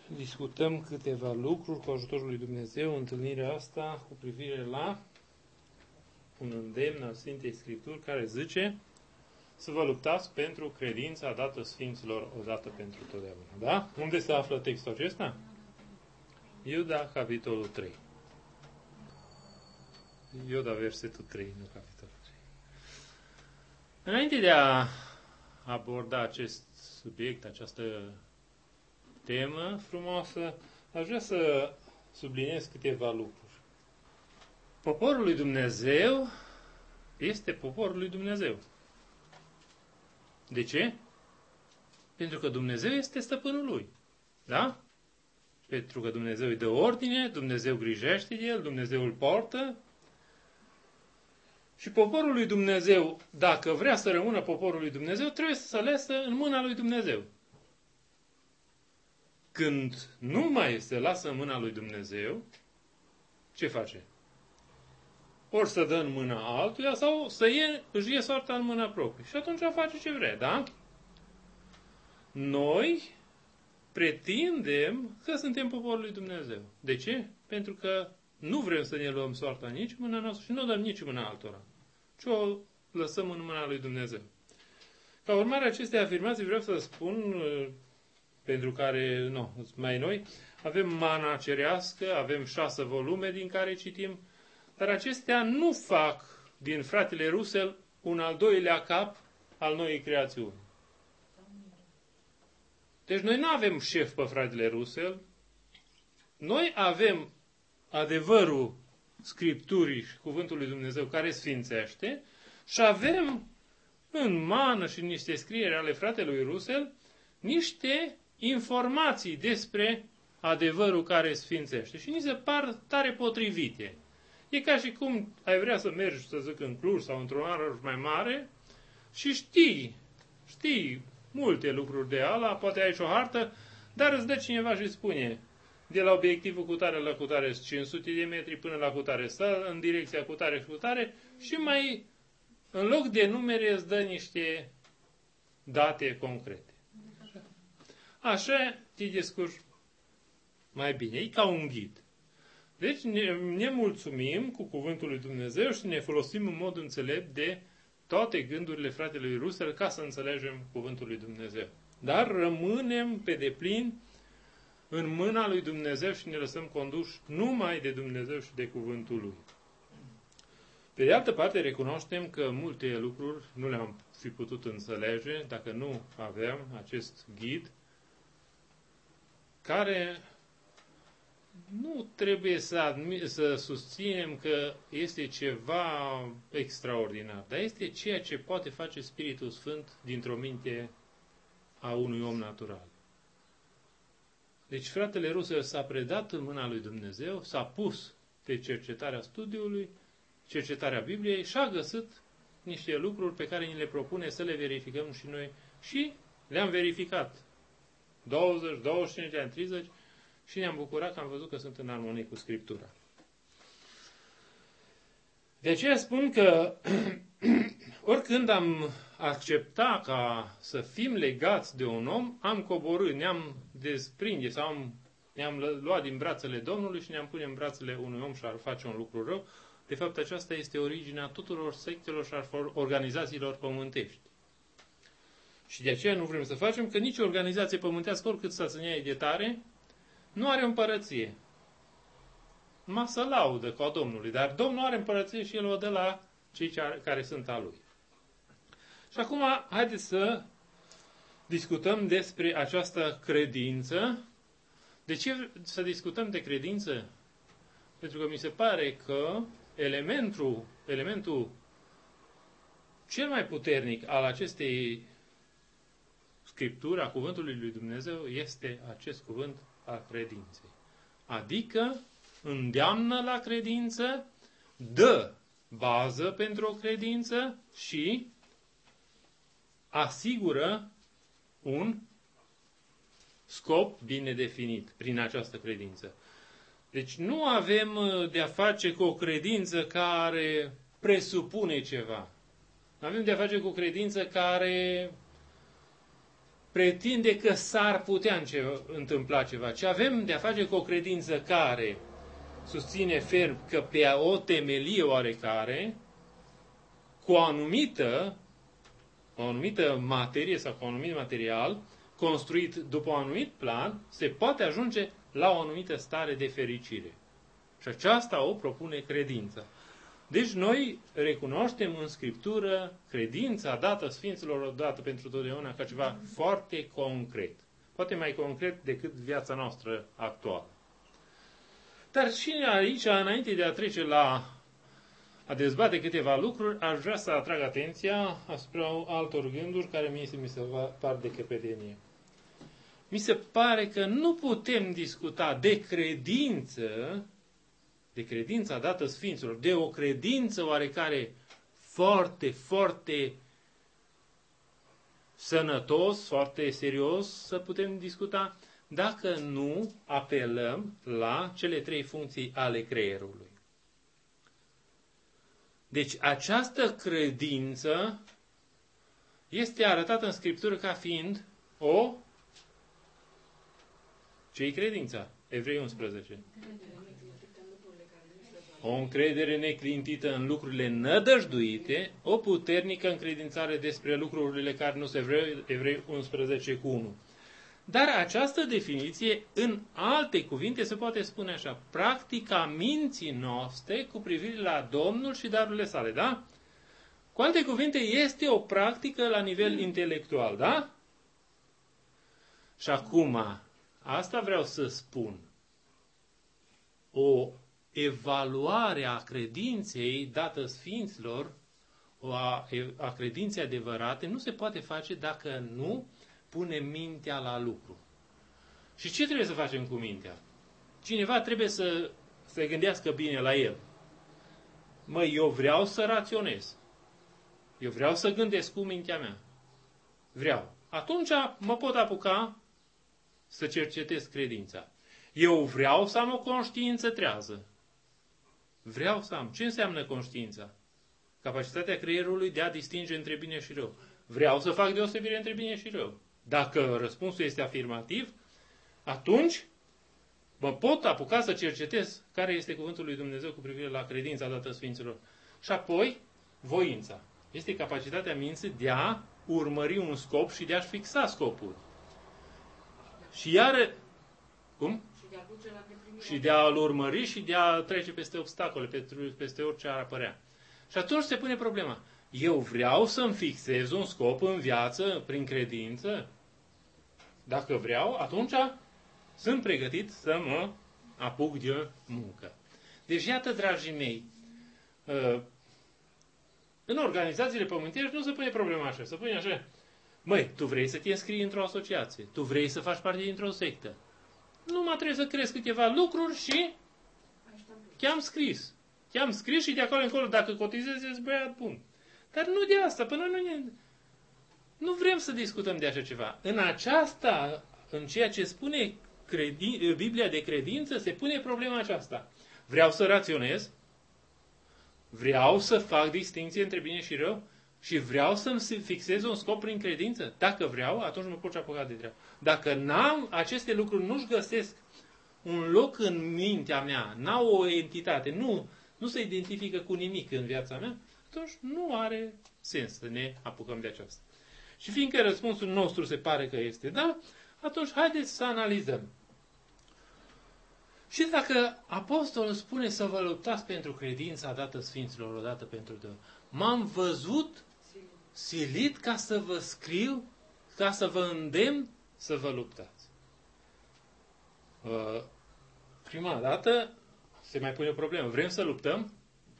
discutăm câteva lucruri cu ajutorul lui Dumnezeu, întâlnirea asta cu privire la un îndemn al Sfintei Scripturi care zice să vă luptați pentru credința dată Sfinților odată pentru totdeauna. Da? Unde se află textul acesta? Iuda, capitolul 3. Iuda, versetul 3, nu capitolul 3. Înainte de a aborda acest subiect, această temă frumoasă, aș vrea să subliniez câteva lucruri. Poporul lui Dumnezeu este poporul lui Dumnezeu. De ce? Pentru că Dumnezeu este stăpânul lui. Da? Pentru că Dumnezeu îi dă ordine, Dumnezeu grijește de el, Dumnezeu îl poartă. Și poporul lui Dumnezeu, dacă vrea să rămână poporul lui Dumnezeu, trebuie să se lase în mâna lui Dumnezeu. Când nu mai se lasă în mâna lui Dumnezeu, ce face? Ori să dă în mâna altuia sau își ie soarta în mâna proprie. Și atunci face ce vrea, da? Noi pretindem că suntem poporul lui Dumnezeu. De ce? Pentru că nu vrem să ne luăm soarta nici în mâna noastră și nu o dăm nici în mâna altora, ci o lăsăm în mâna lui Dumnezeu. Ca urmare a acestei afirmații vreau să spun, pentru care, mai noi, avem Mana Cerească, avem 6 volume din care citim, dar acestea nu fac din fratele Russell un al doilea cap al noii creațiuni. Deci noi nu avem șef pe fratele Russell, noi avem adevărul Scripturii și Cuvântul lui Dumnezeu care sfințește și avem în mană și în niște scrieri ale fratelui Russell niște informații despre adevărul care sfințește și ni se par tare potrivite. E ca și cum ai vrea să mergi, să zic, în Cluj sau într-un oraș mai mare și știi multe lucruri de ala, poate ai și o hartă, dar îți dă cineva și spune de la obiectivul cutare la cutare 500 de metri până la cutare stă, în direcția cutare și cutare și mai în loc de numere îți dă niște date concrete. Așa te descurci mai bine. E ca un ghid. Deci ne mulțumim cu Cuvântul lui Dumnezeu și ne folosim în mod înțelept de toate gândurile fratelui Russell ca să înțelegem Cuvântul lui Dumnezeu. Dar rămânem pe deplin în mâna lui Dumnezeu și ne lăsăm conduși numai de Dumnezeu și de Cuvântul lui. Pe de altă parte, recunoaștem că multe lucruri nu le-am fi putut înțelege dacă nu aveam acest ghid care nu trebuie să susținem că este ceva extraordinar, dar este ceea ce poate face Spiritul Sfânt dintr-o minte a unui om natural. Deci fratele Russell s-a predat în mâna lui Dumnezeu, s-a pus pe cercetarea studiului, cercetarea Bibliei și a găsit niște lucruri pe care ni le propune să le verificăm și noi și le-am verificat. 20, 25 de ani, 30 și ne-am bucurat că am văzut că sunt în armonie cu Scriptura. De aceea spun că oricând am acceptat ca să fim legați de un om, am coborât, ne-am desprinde sau ne-am luat din brațele Domnului și ne-am pune în brațele unui om și ar face un lucru rău. De fapt, aceasta este originea tuturor sectelor și a organizațiilor pământești. Și de aceea nu vrem să facem că nici o organizație pământească, oricât să se ia de tare, nu are împărăție. Numai să laudă ca Domnului, dar Domnul are împărăție și El o dă la cei care sunt a Lui. Și acum, haideți să discutăm despre această credință. De ce să discutăm de credință? Pentru că mi se pare că elementul cel mai puternic al acestei Scripturi, a Cuvântului lui Dumnezeu, este acest cuvânt al credinței. Adică îndeamnă la credință, dă bază pentru o credință și asigură un scop bine definit prin această credință. Deci nu avem de-a face cu o credință care presupune ceva. Avem de-a face cu o credință care pretinde că s-ar putea întâmpla ceva, ci avem de-a face cu o credință care susține ferm că pe o temelie oarecare, cu o anumită materie sau cu un anumit material, construit după un anumit plan, se poate ajunge la o anumită stare de fericire. Și aceasta o propune credința. Deci noi recunoaștem în Scriptură credința dată Sfinților odată pentru totdeauna ca ceva foarte concret. Poate mai concret decât viața noastră actuală. Dar și aici, înainte de a trece la a dezbate câteva lucruri, aș vrea să atrag atenția asupra altor gânduri care mi se par de căpetenie. Mi se pare că nu putem discuta de credința dată Sfinților, de o credință oarecare foarte, foarte sănătos, foarte serios să putem discuta, dacă nu apelăm la cele trei funcții ale creierului. Deci această credință este arătată în Scriptură ca fiind ce-i credința? Evrei 11. O încredere neclintită în lucrurile nădăjduite, o puternică încredințare despre lucrurile care nu se vreau, Evrei 11:1. Dar această definiție, în alte cuvinte, se poate spune așa: practica minții noastre cu privire la Domnul și darurile sale, da? Cu alte cuvinte, este o practică la nivel intelectual, da? Și acum, asta vreau să spun. O evaluare a credinței dată Sfinților, a credinței adevărate, nu se poate face dacă nu punem mintea la lucru. Și ce trebuie să facem cu mintea? Cineva trebuie să se gândească bine la el. Măi, eu vreau să raționez. Eu vreau să gândesc cu mintea mea. Vreau. Atunci mă pot apuca să cercetez credința. Eu vreau să am o conștiință trează. Vreau să am. Ce înseamnă conștiința? Capacitatea creierului de a distinge între bine și rău. Vreau să fac deosebire între bine și rău. Dacă răspunsul este afirmativ, atunci mă pot apuca să cercetez care este cuvântul lui Dumnezeu cu privire la credința dată Sfinților. Și apoi, voința. Este capacitatea minții de a urmări un scop și de a-și fixa scopul. Și iar... Cum? Și de a-l urmări și de a trece peste obstacole, peste orice ar apărea. Și atunci se pune problema. Eu vreau să-mi fixez un scop în viață prin credință? Dacă vreau, atunci sunt pregătit să mă apuc de muncă. Deci, iată, dragii mei, în organizațiile pământești nu se pune problema așa. Se pune așa: măi, tu vrei să te înscrii într-o asociație, tu vrei să faci parte dintr-o sectă. Numai trebuie să crezi câteva lucruri și te-am scris. Te-am scris și de acolo încolo, dacă cotizezi, ești băiat bun. Dar nu de asta, până nu vrem să discutăm de așa ceva. În ceea ce spune Biblia de credință, se pune problema aceasta. Vreau să raționez, vreau să fac distinție între bine și rău și vreau să-mi fixez un scop prin credință. Dacă vreau, atunci mă pot apuca de treabă. Dacă n-am, aceste lucruri nu-și găsesc un loc în mintea mea, n-au o entitate, nu se identifică cu nimic în viața mea, atunci nu are sens să ne apucăm de aceasta. Și fiindcă răspunsul nostru se pare că este da, atunci haideți să analizăm. Și dacă apostolul spune să vă luptați pentru credința dată Sfinților odată pentru totdeauna, m-am văzut silit ca să vă scriu, ca să vă îndemn să vă luptați. Prima dată se mai pune o problemă. Vrem să luptăm?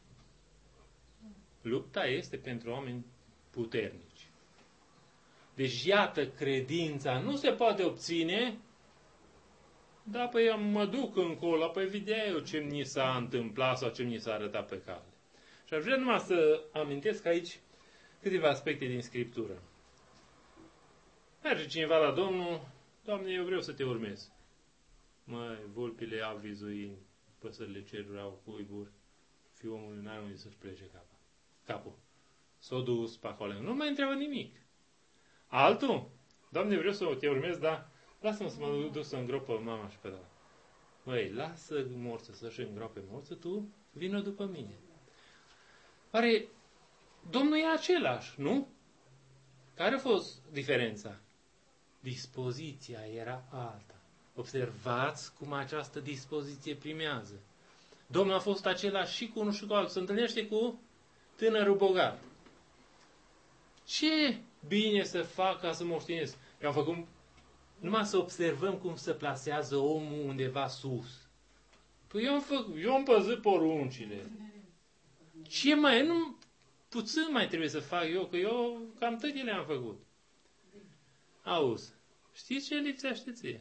Lupta este pentru oameni puternici. Deci, iată, credința nu se poate obține, da, păi eu mă duc încolo, păi vedea eu ce mi s-a întâmplat sau ce mi s-a arătat pe cale. Și aș vrea numai să amintesc aici câteva aspecte din Scriptură. Merge cineva la Domnul: Doamne, eu vreau să te urmez. Măi, vulpile au vizuini, păsările cerului au cuiburi, fiul omului n-are unde să-și plece capul. S-a dus pe acolo, nu mai întreabă nimic. Altul Doamne, vreau să te urmez, dar lasă-mă să mă duc să îngropă mama și pe ăla. Măi, lasă morță să-și îngroape morță, tu vină după mine. Oare Domnul e același, nu? Care a fost diferența? Dispoziția era alta. Observați cum această dispoziție primează. Domnul a fost același și cu unul și cu altul. Se întâlnește cu tânărul bogat. Ce bine să fac ca să moștenesc? Eu am făcut numai să observăm cum se plasează omul undeva sus. Păi eu am păzit poruncile. Ce mai, nu, puțin mai trebuie să fac eu, că eu cam tot le am făcut. Auzi, știi ce lipsește ție?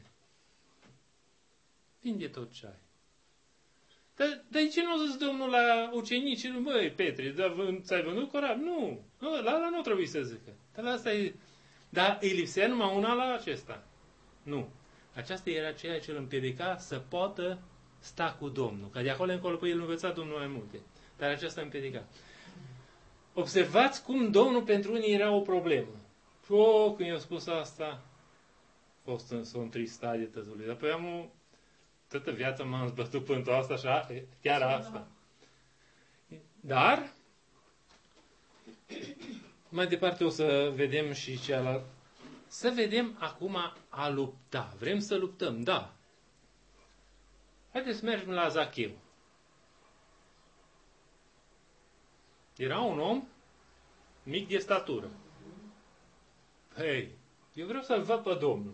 Vinde tot ce ai. Dar de ce nu a zis Domnul la ucenici? Băi, Petre, ți-ai vândut corab? Nu. La nu trebuie să zică. Dar asta e... Dar îi lipsea numai una la acesta. Nu. Aceasta era ceea ce îl împiedica să poată sta cu Domnul. Că de acolo încolo pe el învăța Domnul mai multe. Dar aceasta împiedica. Observați cum Domnul pentru unii era o problemă. Și când i-a spus asta, a fost s-o întristat de tăzului. Dar pe toată viața m-am zbătut pentru asta, așa, chiar asta. Dar, mai departe o să vedem și cealaltă. Să vedem acum a lupta. Vrem să luptăm, da. Haideți să mergem la Zacheu. Era un om mic de statură. Hei, eu vreau să-l văd pe Domnul.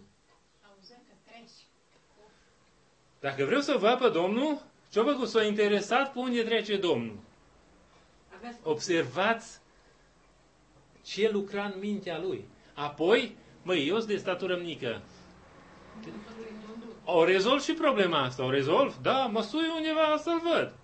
Dacă vreau să văd pe Domnul, ce-o făcut? S-a interesat pe unde trece Domnul. Observați ce lucra în mintea lui. Apoi, măi, eu sunt de statură mică. O rezolv și problema asta. O rezolv? Da, mă sui undeva să-l văd.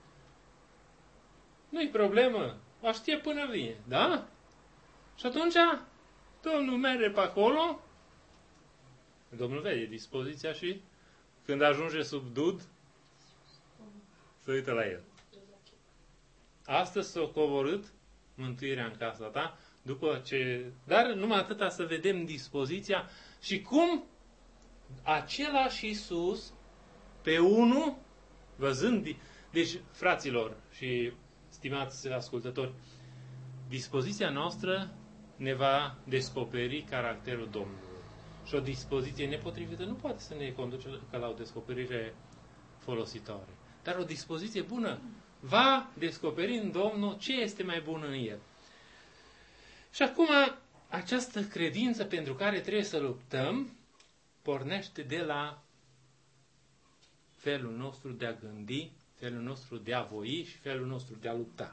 Nu-i problemă. Aștept până vine. Da? Și atunci, Domnul merge pe acolo. Domnul vede dispoziția și când ajunge sub dud, se uită la el. Astăzi s-a coborât mântuirea în casa ta, după ce... Dar numai atâta să vedem dispoziția și cum același Iisus, pe unul, văzând... Deci, fraților și stimați ascultători, dispoziția noastră ne va descoperi caracterul Domnului. Și o dispoziție nepotrivită nu poate să ne conduce ca la o descoperire folositoare. Dar o dispoziție bună va descoperi în Domnul ce este mai bun în el. Și acum, această credință pentru care trebuie să luptăm pornește de la felul nostru de a gândi, felul nostru de a voi și felul nostru de a lupta.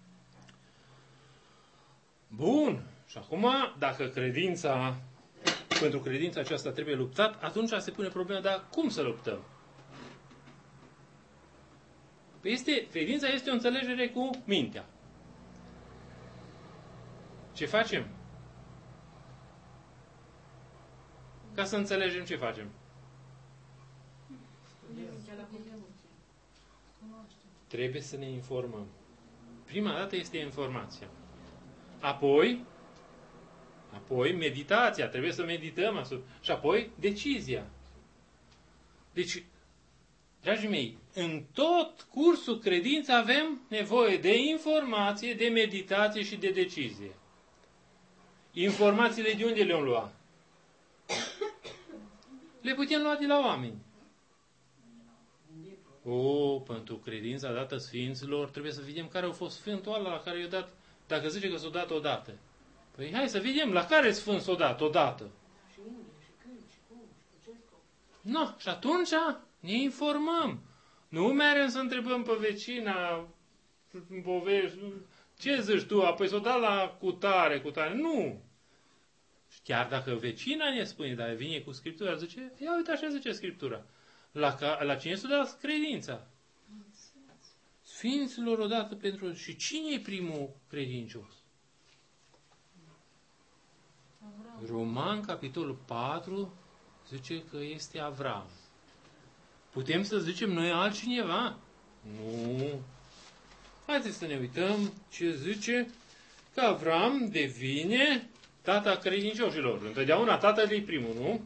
Bun. Și acum, dacă pentru credința aceasta trebuie luptat, atunci se pune problema, dar cum să luptăm? Credința este o înțelegere cu mintea. Ce facem? Ca să înțelegem ce facem. Trebuie să ne informăm. Prima dată este informația. Apoi meditația. Trebuie să medităm asupra. Și apoi decizia. Deci, dragii mei, în tot cursul credinței avem nevoie de informație, de meditație și de decizie. Informațiile de unde le-am luat? Le putem lua de la oameni. Pentru credința dată Sfinților, trebuie să vedem care a fost Sfântul ăla la care i-a dat, dacă zice că s-a dat odată. Păi hai să vedem la care Sfânt s-a dat odată. No, și atunci ne informăm. Nu mergem să întrebăm pe vecina, ce zici tu, apoi s-o dat la cutare. Nu. Și chiar dacă vecina ne spune, dar vine cu Scriptura, zice, ia uite așa zice Scriptura. La cine s-a dat credința? Sfinților odată pentru... Și cine e primul credincios? Roman, capitolul 4, zice că este Avram. Putem să zicem noi altcineva? Nu. Haideți să ne uităm ce zice că Avram devine tata credincioșilor. Întotdeauna tatăl e primul, nu?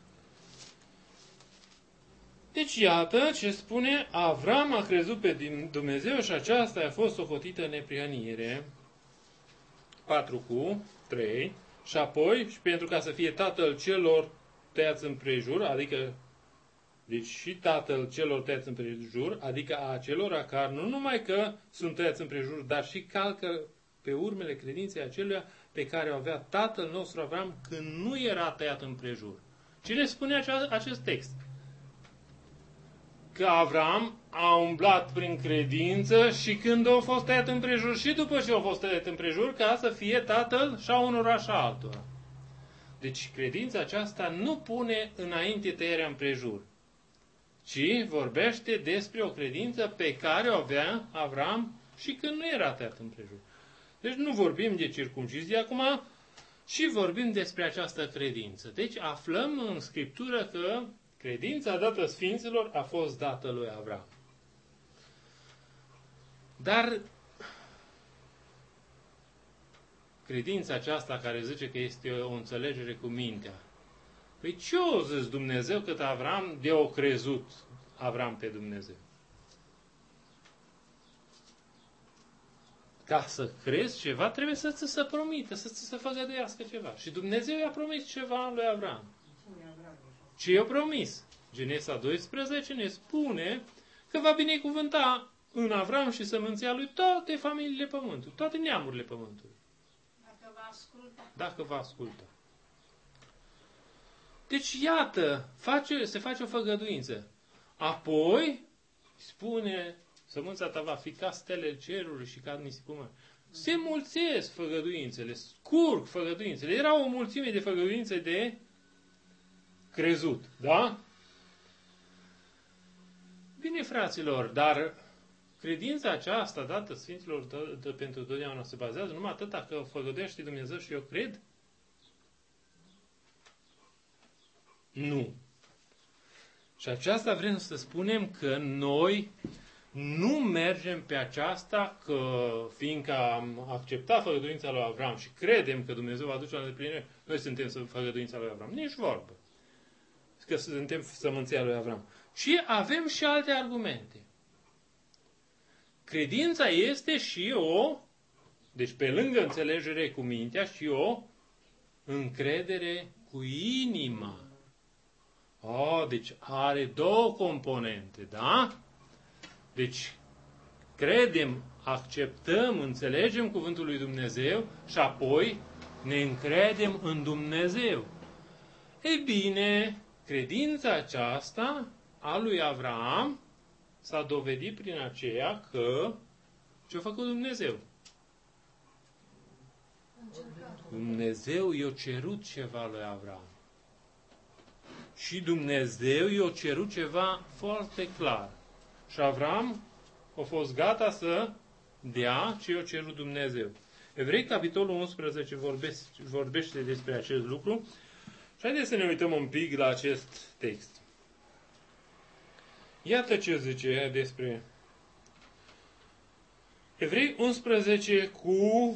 Deci iată ce spune, Avram a crezut pe Dumnezeu și aceasta a fost socotită neprihănire. 4:3. Și apoi, și pentru ca să fie tatăl celor tăiați împrejur, adică, deci și tatăl celor tăiați împrejur, adică a acelora care nu numai că sunt tăiați împrejur, dar și calcă pe urmele credinței aceluia pe care o avea tatăl nostru Avram când nu era tăiat împrejur. Cine spune acest text? Că Avram a umblat prin credință și când a fost tăiat împrejur și după ce a fost tăiat împrejur, ca să fie tatăl și a unora și a altora. Deci credința aceasta nu pune înainte tăierea împrejur, ci vorbește despre o credință pe care o avea Avram și când nu era tăiat împrejur. Deci nu vorbim de circumcizie acum, ci vorbim despre această credință. Deci aflăm în Scriptură că credința dată Sfinților a fost dată lui Avram. Dar credința aceasta care zice că este o înțelegere cu mintea. Păi ce o zis Dumnezeu cât Avram de-o crezut Avram pe Dumnezeu? Ca să crezi ceva, trebuie să ți se promită, să ți se făgăduiască ceva. Și Dumnezeu i-a promis ceva lui Avram. Ce i-a promis? Genesa 12 ne spune că va binecuvânta în Avram și sămânția lui toate familiile pământului, toate neamurile pământului. Dacă va asculta. Dacă va asculta. Deci, iată, se face o făgăduință. Apoi, spune, sămânța ta va fi ca stelele cerului și ca nisipul mare. Se mulțesc făgăduințele, scurg făgăduințele. Era o mulțime de făgăduințe de crezut, da? Bine, fraților, dar credința aceasta dată Sfinților pentru totdeauna se bazează numai atâta că o făgăduiește Dumnezeu și eu cred? Nu. Și aceasta vrem să spunem că noi nu mergem pe aceasta că, fiindcă am acceptat făgăduința lui Avram și credem că Dumnezeu va duce la îndeplinire, noi suntem făgăduința lui Avram. Nici vorbă. Că suntem sămânția lui Avram. Și avem și alte argumente. Credința este și deci pe lângă înțelegere cu mintea, și o încredere cu inima. Deci are două componente, da? Deci credem, acceptăm, înțelegem cuvântul lui Dumnezeu și apoi ne încredem în Dumnezeu. Ei bine, credința aceasta a lui Avram s-a dovedit prin aceea că ce-a făcut Dumnezeu? Dumnezeu i-a cerut ceva lui Avram. Și Dumnezeu i-a cerut ceva foarte clar. Și Avram a fost gata să dea ce i-a cerut Dumnezeu. Evrei, capitolul 11, vorbește despre acest lucru. Și haideți să ne uităm un pic la acest text. Iată ce zice despre Evrei 11 cu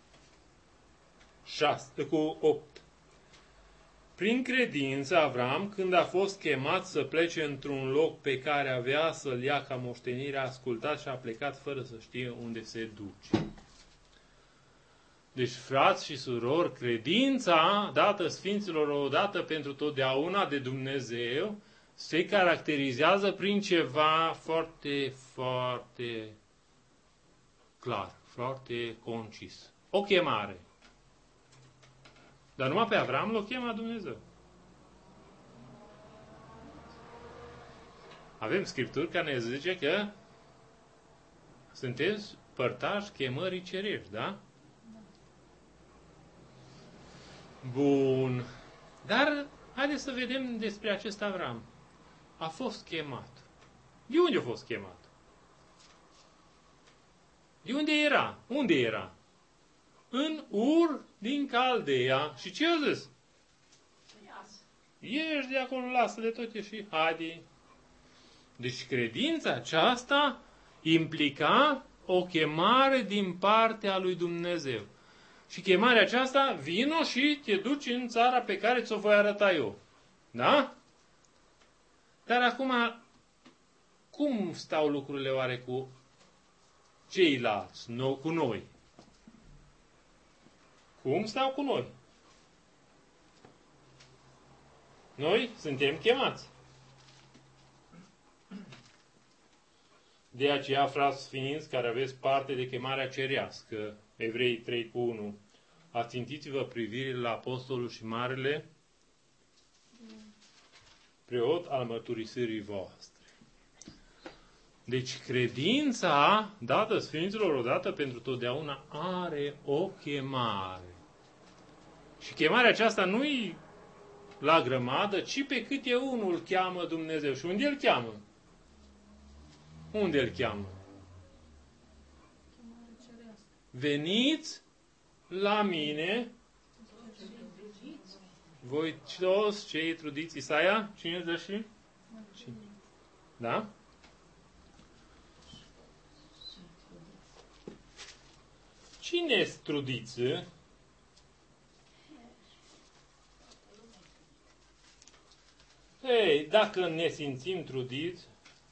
8. Prin credință, Avram, când a fost chemat să plece într-un loc pe care avea să-l ia ca moștenire, a ascultat și a plecat fără să știe unde se duce. Deci, frați și surori, credința dată Sfinților odată pentru totdeauna de Dumnezeu se caracterizează prin ceva foarte, foarte clar, foarte concis. O chemare. Dar numai pe Avram l-o chema Dumnezeu. Avem Scripturi care ne zice că sunteți părtași chemării cerești, da? Bun. Dar haideți să vedem despre acest Avram. A fost chemat. De unde a fost chemat? De unde era? Unde era? În Ur din Caldeia. Și ce a zis? Ieși de acolo, lasă de tot și haide. Deci credința aceasta implica o chemare din partea lui Dumnezeu. Și chemarea aceasta, vino și te duci în țara pe care ți-o voi arăta eu. Da? Dar acum, cum stau lucrurile oare cu ceilalți, cu noi? Cum stau cu noi? Noi suntem chemați. De aceea, frați sfinți, care aveți parte de chemarea cerească, Evrei 3:1, ațintiți-vă privirile la apostolul și marele preot al mărturisirii voastre. Deci credința dată sfinților odată pentru totdeauna are o chemare. Și chemarea aceasta nu-i la grămadă, ci pe câte unul cheamă Dumnezeu. Și unde îl cheamă? Unde îl cheamă? Veniți la mine, voi toți cei trudiți. Isaia 55? Da? Cine-s trudiță? Ei, dacă ne simțim trudiți,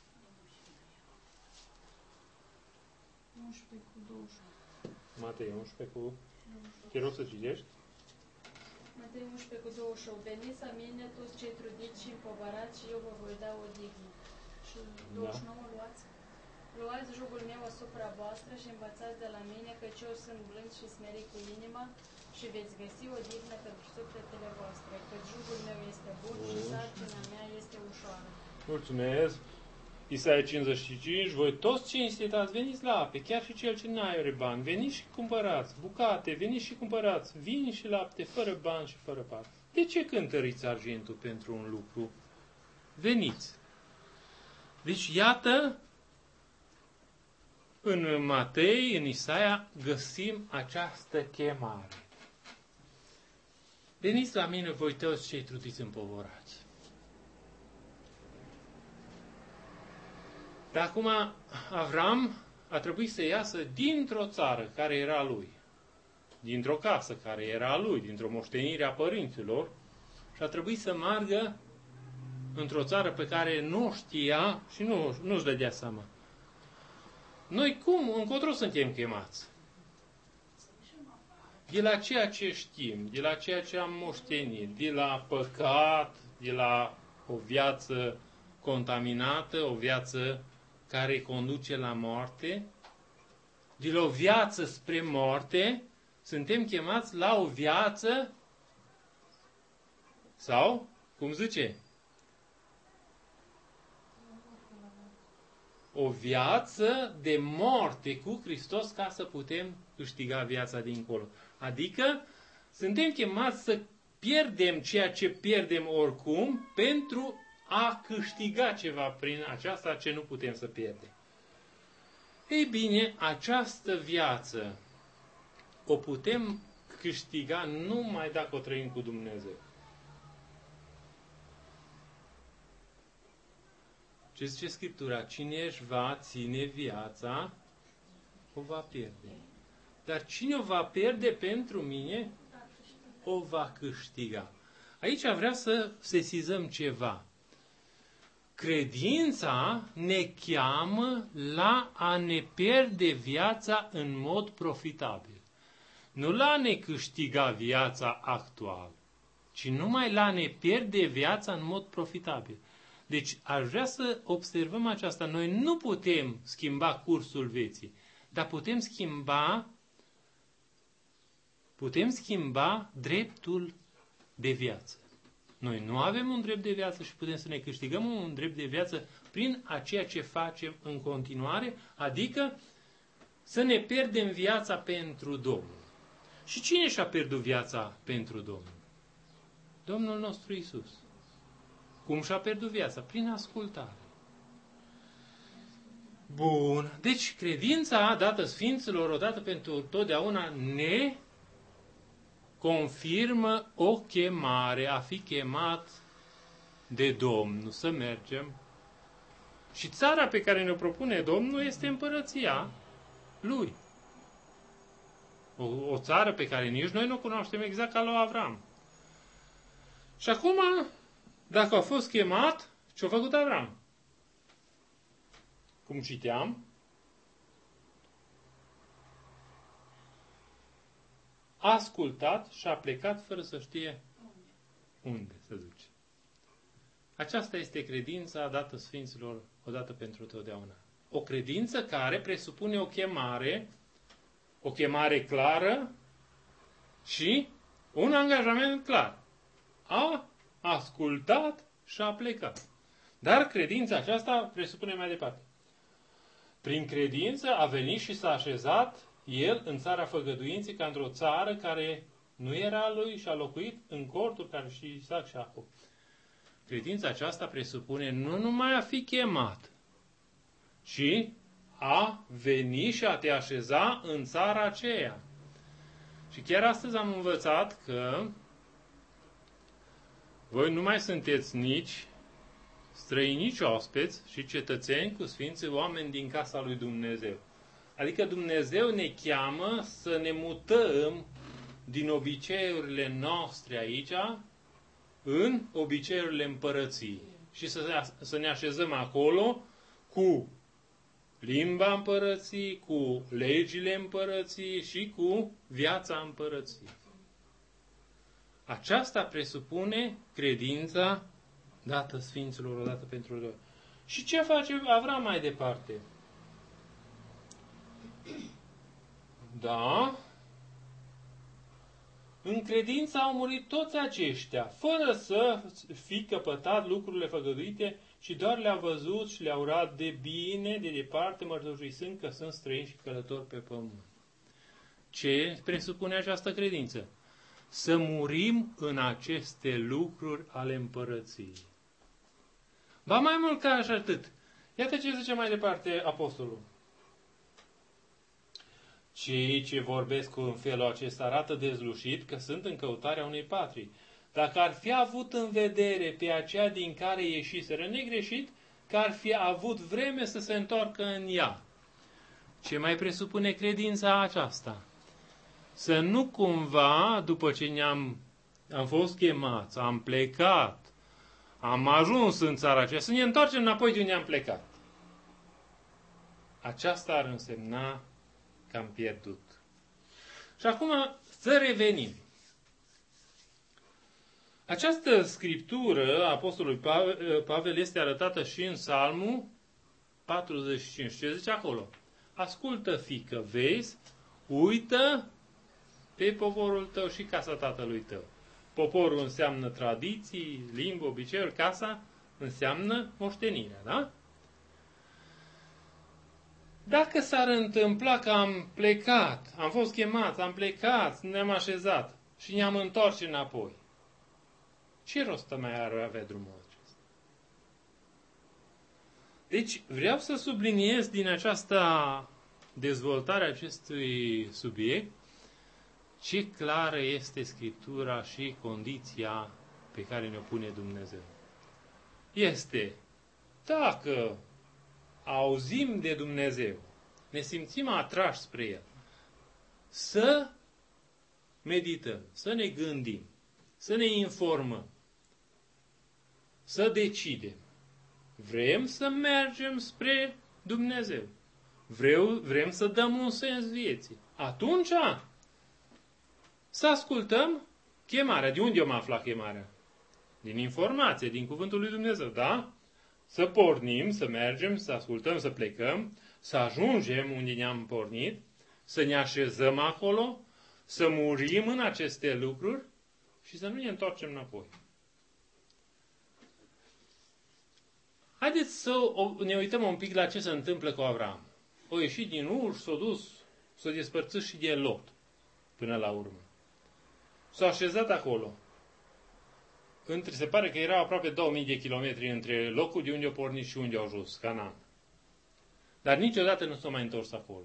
11:21. Matei 11 cu... Te rog să citești. Matei 11:28. Veniți la mine toți cei trudiți și împovărați și eu vă voi da odihnă. Și 29 luați. Luați jugul meu asupra voastră și învățați de la mine, căci eu sunt blând și smerit cu inima și veți găsi odihnă pentru sufletele voastre, căci jugul meu este bun și sarcina mea este ușoară. Mulțumesc. Isaia 55, voi toți cei înstetați, veniți la ape, chiar și cel ce n-are bani, veniți și cumpărați, bucate, veniți și cumpărați, vin și lapte, fără bani și fără par. De ce cântăriți argintul pentru un lucru? Veniți. Deci, iată, în Matei, în Isaia, găsim această chemare. Veniți la mine, voi toți cei trudiți împovorați. Dar acum Avram a trebuit să iasă dintr-o țară care era a lui, dintr-o casă care era a lui, dintr-o moștenire a părinților și a trebuit să meargă într-o țară pe care nu știa și nu-și dădea seama. Noi cum, încotro suntem chemați? De la ceea ce știm, de la ceea ce am moștenit, de la păcat, de la o viață contaminată, o viață care conduce la moarte, de la o viață spre moarte, suntem chemați la o viață sau, cum zice, o viață de moarte cu Hristos ca să putem câștiga viața dincolo. Adică suntem chemați să pierdem ceea ce pierdem oricum pentru a câștiga ceva prin aceasta ce nu putem să pierdem. Ei bine, această viață o putem câștiga numai dacă o trăim cu Dumnezeu. Ce zice Scriptura? Cine își va ține viața, o va pierde. Dar cine o va pierde pentru mine, o va câștiga. Aici vreau să sesizăm ceva. Credința ne cheamă la a ne pierde viața în mod profitabil. Nu la a ne câștiga viața actuală, ci numai la a ne pierde viața în mod profitabil. Deci aș vrea să observăm aceasta. Noi nu putem schimba cursul vieții, dar putem schimba dreptul de viață. Noi nu avem un drept de viață și putem să ne câștigăm un drept de viață prin a ceea ce facem în continuare, adică să ne pierdem viața pentru Domnul. Și cine și-a pierdut viața pentru Domnul? Domnul nostru Iisus. Cum și-a pierdut viața? Prin ascultare. Bun. Deci credința dată Sfinților odată pentru totdeauna ne confirmă o chemare, a fi chemat de Domnul, să mergem. Și țara pe care ne-o propune Domnul este împărăția Lui. O țară pe care nici noi nu cunoaștem exact ca lui Avram. Și acum, dacă a fost chemat, ce-a făcut Avram? Cum citeam, a ascultat și a plecat fără să știe unde se duce. Aceasta este credința dată Sfinților odată pentru totdeauna. O credință care presupune o chemare clară și un angajament clar. A ascultat și a plecat. Dar credința aceasta presupune mai departe. Prin credință a venit și s-a așezat el în țara făgăduinței, ca într-o țară care nu era a lui și a locuit în cortul care și Isaac și Iacob. Credința aceasta presupune nu numai a fi chemat, ci a veni și a te așeza în țara aceea. Și chiar astăzi am învățat că voi nu mai sunteți nici străini, nici ospeți și cetățeni cu sfinții oameni din casa lui Dumnezeu. Adică Dumnezeu ne cheamă să ne mutăm din obiceiurile noastre aici în obiceiurile împărăției. Și să ne așezăm acolo cu limba împărăției, cu legile împărăției și cu viața împărăției. Aceasta presupune credința dată Sfinților odată pentru noi. Și ce face Avram mai departe? Da, în credință au murit toți aceștia, fără să fi căpătat lucrurile făgăduite, și doar le-a văzut și le-a urat de bine, de departe, mărturisind că sunt străini și călători pe pământ. Ce presupune această credință? Să murim în aceste lucruri ale împărăției. Ba mai mult ca așa atât. Iată ce zice mai departe apostolul. Cei ce vorbesc în felul acesta arată dezlușit că sunt în căutarea unei patrii. Dacă ar fi avut în vedere pe aceea din care ieșiseră negreșit, că ar fi avut vreme să se întoarcă în ea. Ce mai presupune credința aceasta? Să nu cumva, după ce am fost chemați, am plecat, am ajuns în țara aceea, să ne întoarcem înapoi de unde am plecat. Aceasta ar însemna că am pierdut. Și acum să revenim. Această scriptură a apostolului Pavel este arătată și în Psalmul 45. Ce zice acolo? Ascultă, fiică, vezi, uită pe poporul tău și casa tatălui tău. Poporul înseamnă tradiții, limbă, obiceiuri, casa înseamnă moștenirea, da? Dacă s-ar întâmpla că am plecat, am fost chemați, am plecat, ne-am așezat și ne-am întors înapoi, ce rost mai ar avea drumul acesta? Deci, vreau să subliniez din această dezvoltare a acestui subiect ce clară este Scriptura și condiția pe care ne-o pune Dumnezeu. Este, dacă auzim de Dumnezeu, ne simțim atrași spre El, să medităm, să ne gândim, să ne informăm, să decidem. Vrem să mergem spre Dumnezeu. Vrem să dăm un sens vieții. Atunci, să ascultăm chemarea. De unde am aflat chemarea? Din informație, din Cuvântul lui Dumnezeu, da? Să pornim, să mergem, să ascultăm, să plecăm, să ajungem unde ne-am pornit, să ne așezăm acolo, să murim în aceste lucruri și să nu ne întoarcem înapoi. Haideți să ne uităm un pic la ce se întâmplă cu Avram. O ieșit din Ur, s-a dus, s-a despărțit și de Lot până la urmă. S-a așezat acolo. Se pare că erau aproape 2000 de kilometri între locul de unde au pornit și unde au ajuns, Canaan. Dar niciodată nu s-a mai întors acolo.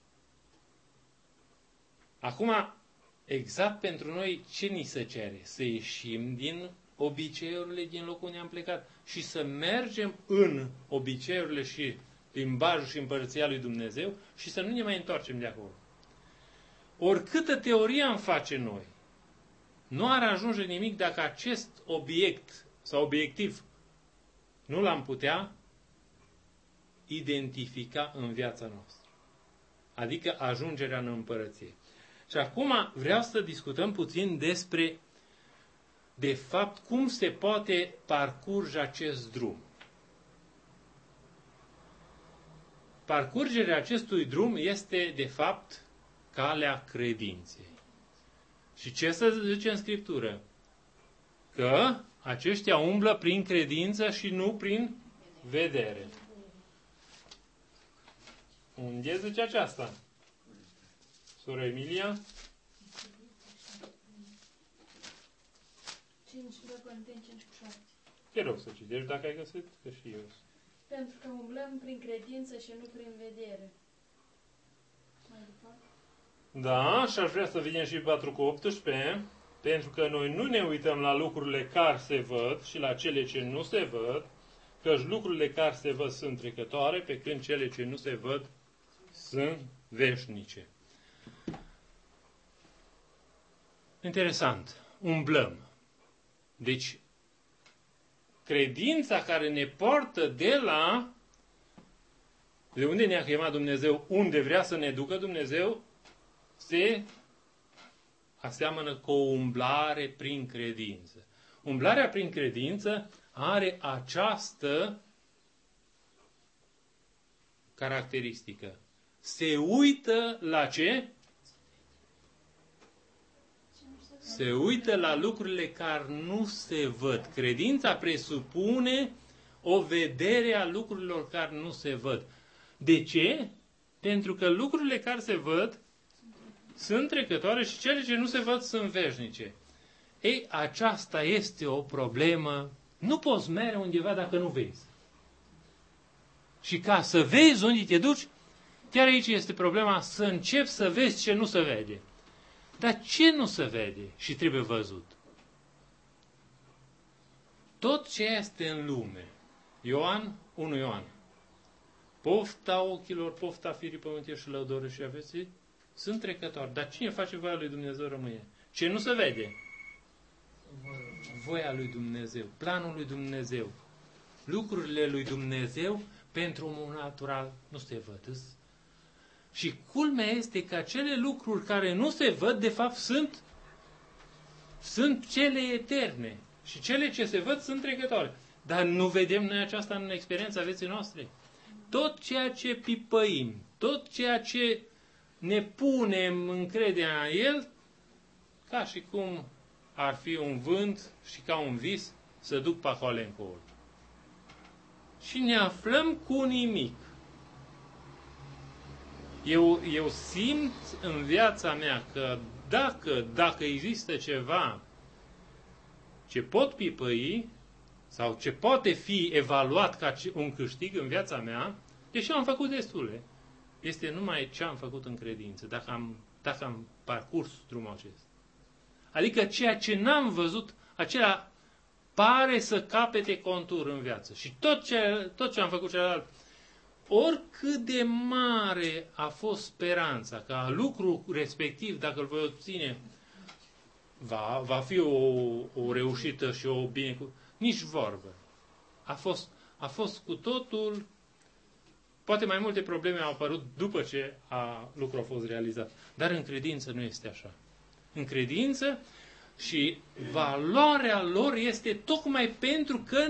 Acum, exact pentru noi, ce ni se cere? Să ieșim din obiceiurile din locul unde am plecat și să mergem în obiceiurile și limbajul și împărăția lui Dumnezeu și să nu ne mai întoarcem de acolo. oricâtă teorie am face noi, nu ar ajunge nimic dacă acest obiect sau obiectiv nu l-am putea identifica în viața noastră. Adică ajungerea în împărăție. Și acum vreau să discutăm puțin despre, de fapt, cum se poate parcurge acest drum. Parcurgerea acestui drum este, de fapt, calea credinței. Și ce să zice în Scriptură? Că aceștia umblă prin credință și nu prin vedere. Unde zice aceasta? Sora Emilia? 5, 2 Corinteni 5 cu 7. Te rog să citești dacă ai găsit, că și eu. Pentru că umblăm prin credință și nu prin vedere. Mai departe. Da, și aș vrea să vedem și 4 cu 18, pentru că noi nu ne uităm la lucrurile care se văd și la cele ce nu se văd, căci lucrurile care se văd sunt trecătoare, pe când cele ce nu se văd sunt veșnice. Interesant. Umblăm. Deci, credința care ne poartă de unde ne-a chemat Dumnezeu, unde vrea să ne ducă Dumnezeu, se aseamănă cu o umblare prin credință. Umblarea prin credință are această caracteristică. Se uită la ce? Se uită la lucrurile care nu se văd. Credința presupune o vedere a lucrurilor care nu se văd. De ce? Pentru că lucrurile care se văd sunt trecătoare și cele ce nu se văd sunt veșnice. Ei, aceasta este o problemă. Nu poți merge undeva dacă nu vezi. Și ca să vezi unde te duci, chiar aici este problema, să începi să vezi ce nu se vede. Dar ce nu se vede și trebuie văzut? Tot ce este în lume. 1 Ioan. Pofta ochilor, pofta firii pământii și lăudorul și aveții sunt trecători. Dar cine face voia lui Dumnezeu rămâne? Ce nu se vede? Voia lui Dumnezeu, planul lui Dumnezeu. Lucrurile lui Dumnezeu pentru omul natural nu se văd. Și culmea este că acele lucruri care nu se văd, de fapt, sunt cele eterne. Și cele ce se văd sunt trecătoare. Dar nu vedem noi aceasta în experiența vieții noastre. Tot ceea ce pipăim, tot ceea ce ne punem încrederea în el, ca și cum ar fi un vânt și ca un vis, să duc pe acolo încolo. Și ne aflăm cu nimic. Eu simt în viața mea că dacă există ceva ce pot pipăi sau ce poate fi evaluat ca un câștig în viața mea, deși am făcut destule, este numai ce am făcut în credință, dacă am parcurs drumul acesta. Adică ceea ce n-am văzut, acela pare să capete contur în viață. Și tot ce am făcut celălalt, oricât de mare a fost speranța ca lucrul respectiv, dacă îl voi obține, va fi o reușită și o binecuvântare. Nici vorbă. A fost cu totul. Poate mai multe probleme au apărut după ce lucrul a fost realizat. Dar în credință nu este așa. În credință și valoarea lor este tocmai pentru că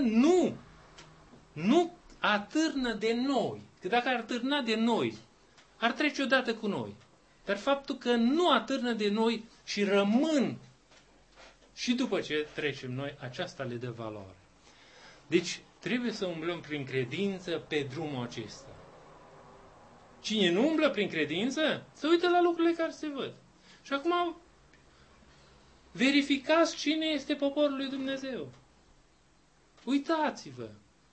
nu atârnă de noi. Că dacă ar târna de noi, ar trece odată cu noi. Dar faptul că nu atârnă de noi și rămân și după ce trecem noi, aceasta le dă valoare. Deci, trebuie să umblăm prin credință pe drumul acesta. Cine nu umblă prin credință, se uită la lucrurile care se văd. Și acum, verificați cine este poporul lui Dumnezeu. Uitați-vă.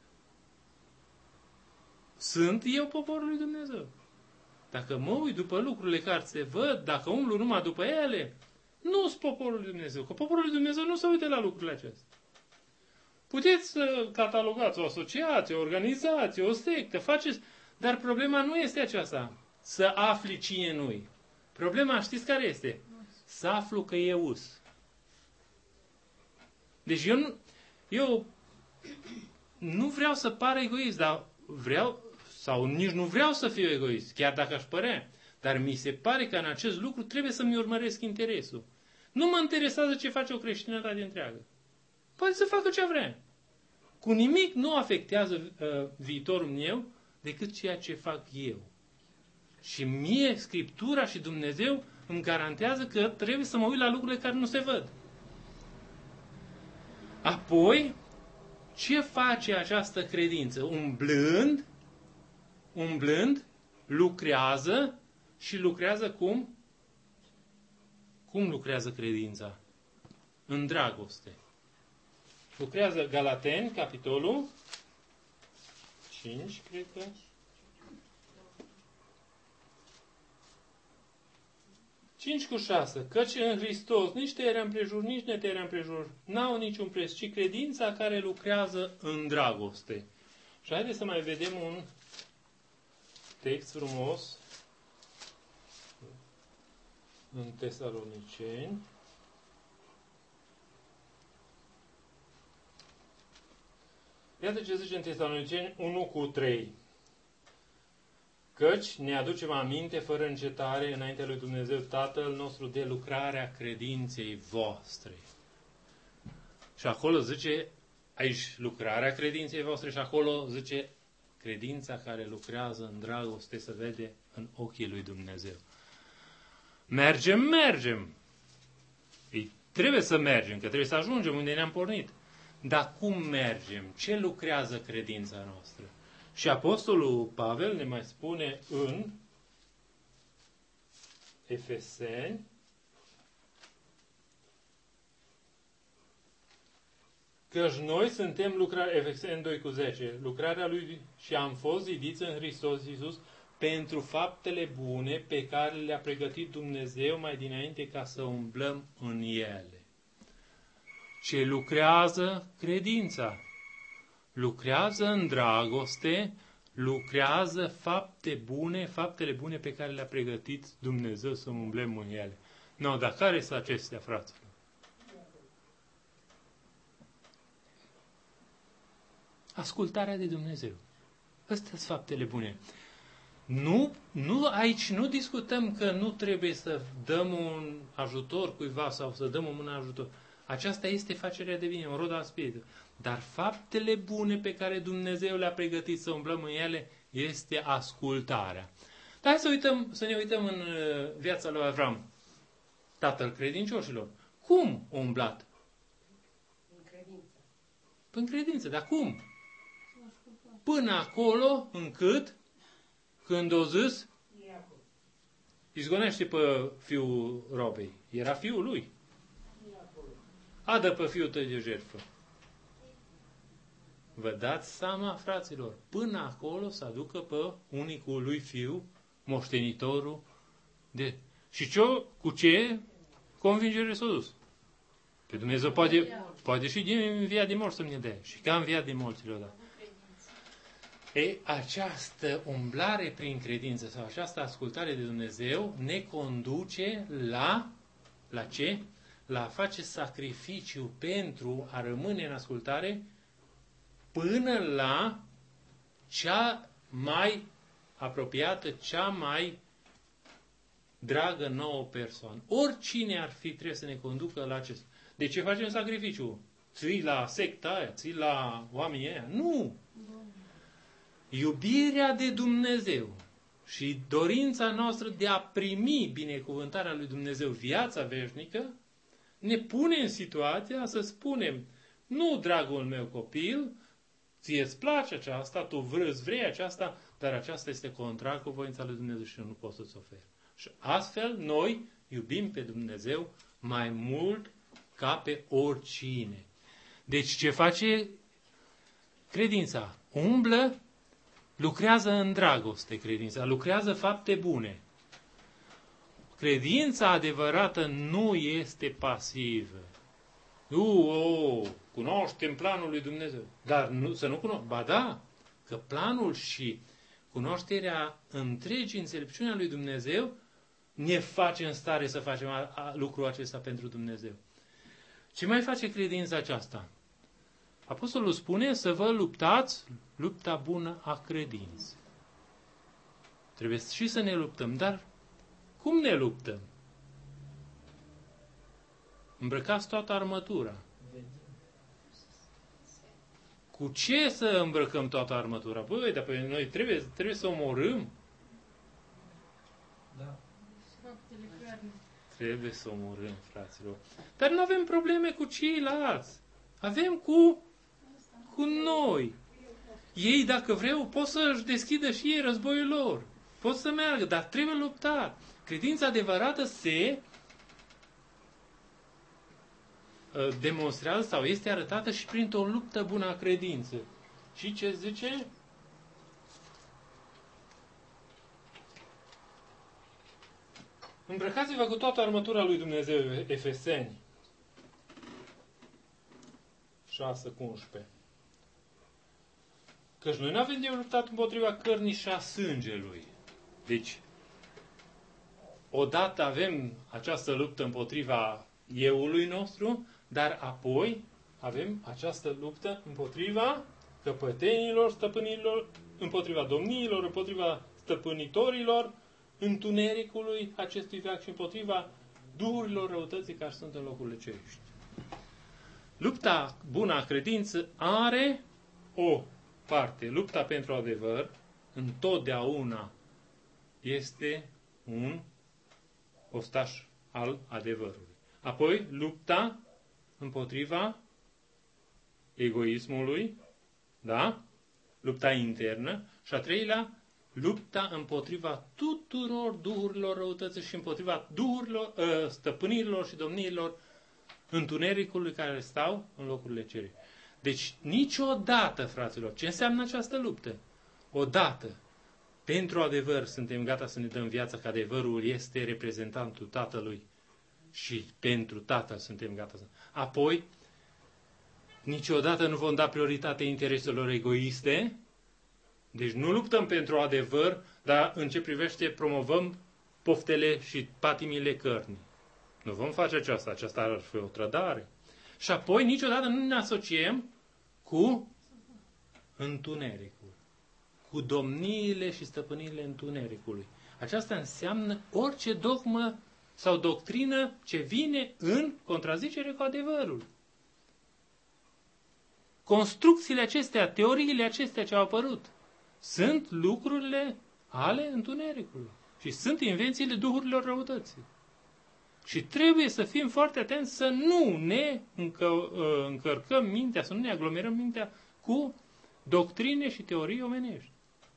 Sunt eu poporul lui Dumnezeu. Dacă mă uit după lucrurile care se văd, dacă umblu numai după ele, nu sunt poporul lui Dumnezeu. Că poporul lui Dumnezeu nu se uită la lucrurile acestea. Puteți să catalogați o asociație, o organizație, o sectă, faceți, dar problema nu este aceasta, să afli cine nu-i. Problema știți care este? Să aflu că e us. Deci eu nu vreau să par egoist, dar vreau, sau nici nu vreau să fiu egoist, chiar dacă aș părea. Dar mi se pare că în acest lucru trebuie să-mi urmăresc interesul. Nu mă interesează ce face o creștinătate întreagă. Poate să facă ce vrea. Cu nimic nu afectează viitorul meu decât ceea ce fac eu. Și mie, Scriptura și Dumnezeu îmi garantează că trebuie să mă uit la lucrurile care nu se văd. Apoi, ce face această credință? Umblând, lucrează și lucrează cum? Cum lucrează credința? În dragoste. Lucrează Galateni, capitolul 5, cred că. Cinci cu 6. Căci în Hristos nici tăierea împrejur, nici netăierea împrejur n-au niciun preț, ci credința care lucrează în dragoste. Și haideți să mai vedem un text frumos în Tesaloniceni. Iată ce zice în Tesaloniceni 1:3. Căci ne aducem aminte fără încetare înaintea lui Dumnezeu Tatăl nostru de lucrarea credinței voastre. Și acolo zice, aici lucrarea credinței voastre și acolo zice credința care lucrează în dragoste se vede în ochii lui Dumnezeu. Mergem. Trebuie să mergem, că trebuie să ajungem unde ne-am pornit. Dar cum mergem? Ce lucrează credința noastră? Și Apostolul Pavel ne mai spune în Efeseni, căci noi suntem lucrarea, Efeseni 2:10, lucrarea lui și am fost zidiți în Hristos Iisus pentru faptele bune pe care le-a pregătit Dumnezeu mai dinainte ca să umblăm în ele. Ce lucrează credința? Lucrează în dragoste, lucrează faptele bune pe care le-a pregătit Dumnezeu să umblăm în ele. No, dar care sunt acestea, fraților? Ascultarea de Dumnezeu. Astea sunt faptele bune. Aici nu discutăm că nu trebuie să dăm un ajutor cuiva sau să dăm o mână ajutor. Aceasta este facerea de bine, un rod al Spiritului. Dar faptele bune pe care Dumnezeu le-a pregătit să umblăm în ele este ascultarea. Dar hai să ne uităm în viața lui Avram, tatăl credincioșilor. Cum a umblat? În credință. În credință, dar cum? Până acolo încât, când o zis, izgonește pe fiul robei. Era fiul lui. Adă pe fiul tău de jertfă. Vă dați seama, fraților, până acolo să aducă pe unicul lui fiu, moștenitorul de... Și cu ce convingere s-a dus? Că Dumnezeu poate și din înviat din morți să-mi dea. Și că a înviat din morți le-o dat. Această umblare prin credință sau această ascultare de Dumnezeu ne conduce la ce? La a face sacrificiu pentru a rămâne în ascultare până la cea mai apropiată, cea mai dragă nouă persoană. Oricine ar fi, trebuie să ne conducă la acest. De ce facem sacrificiu? Ții la secta aia, ții la oamenii aia? Nu! Iubirea de Dumnezeu și dorința noastră de a primi binecuvântarea lui Dumnezeu, viața veșnică, ne pune în situația să spunem, nu, dragul meu copil, ție îți place aceasta, tu vrei aceasta, dar aceasta este contrar cu voința lui Dumnezeu și eu nu pot să-ți ofer. Și astfel noi iubim pe Dumnezeu mai mult ca pe oricine. Deci ce face credința? Umblă, lucrează în dragoste credința, lucrează fapte bune. Credința adevărată nu este pasivă. Cunoaștem planul lui Dumnezeu. Dar să nu cunoaștem. Ba da, că planul și cunoașterea întregii înțelepciunii a lui Dumnezeu ne face în stare să facem lucrul acesta pentru Dumnezeu. Ce mai face credința aceasta? Apostolul spune să vă luptați lupta bună a credinței. Trebuie și să ne luptăm, dar cum ne luptăm? Îmbrăcați toată armătura. Cu ce să îmbrăcăm toată armătura? Băi, dar noi trebuie să omorâm? Da. Trebuie să omorâm, fraților. Dar nu avem probleme cu ceilalți. Avem cu noi. Ei, dacă vreau, pot să-și deschidă și ei războiul lor. Pot să meargă, dar trebuie luptat. Credința adevărată se demonstrează sau este arătată și printr-o luptă bună a credinței. Și ce zice? Îmbrăcați-vă cu toată armătura lui Dumnezeu, Efeseni 6:11. Căci noi nu avem de luptat împotriva cărnii și a sângelui. Deci, odată avem această luptă împotriva euului nostru, dar apoi avem această luptă împotriva căpătenilor, stăpânilor, împotriva domniilor, împotriva stăpânitorilor, întunericului acestui veac și împotriva duhurilor răutății care sunt în locurile cerești. Lupta bună a credință are o parte. Lupta pentru adevăr întotdeauna este un ostaș al adevărului. Apoi, lupta împotriva egoismului, da? Lupta internă. Și a treilea, lupta împotriva tuturor duhurilor răutății și împotriva duhurilor, stăpânirilor și domniilor întunericului care stau în locurile cerești. Deci, niciodată, fraților, ce înseamnă această luptă? Odată, pentru adevăr, suntem gata să ne dăm viața, că adevărul este reprezentantul Tatălui și pentru Tatăl suntem gata să... Apoi, niciodată nu vom da prioritate intereselor egoiste, deci nu luptăm pentru adevăr, dar în ce privește promovăm poftele și patimile cărnii. Nu vom face aceasta, aceasta ar fi o trădare. Și apoi niciodată nu ne asociem cu întunericul, cu domniile și stăpânirile întunericului. Aceasta înseamnă orice dogmă sau doctrină ce vine în contrazicere cu adevărul. Construcțiile acestea, teoriile acestea ce au apărut, sunt lucrurile ale întunericului și sunt invențiile duhurilor răutății. Și trebuie să fim foarte atenți să nu ne încărcăm mintea, să nu ne aglomerăm mintea cu doctrine și teorii omenești.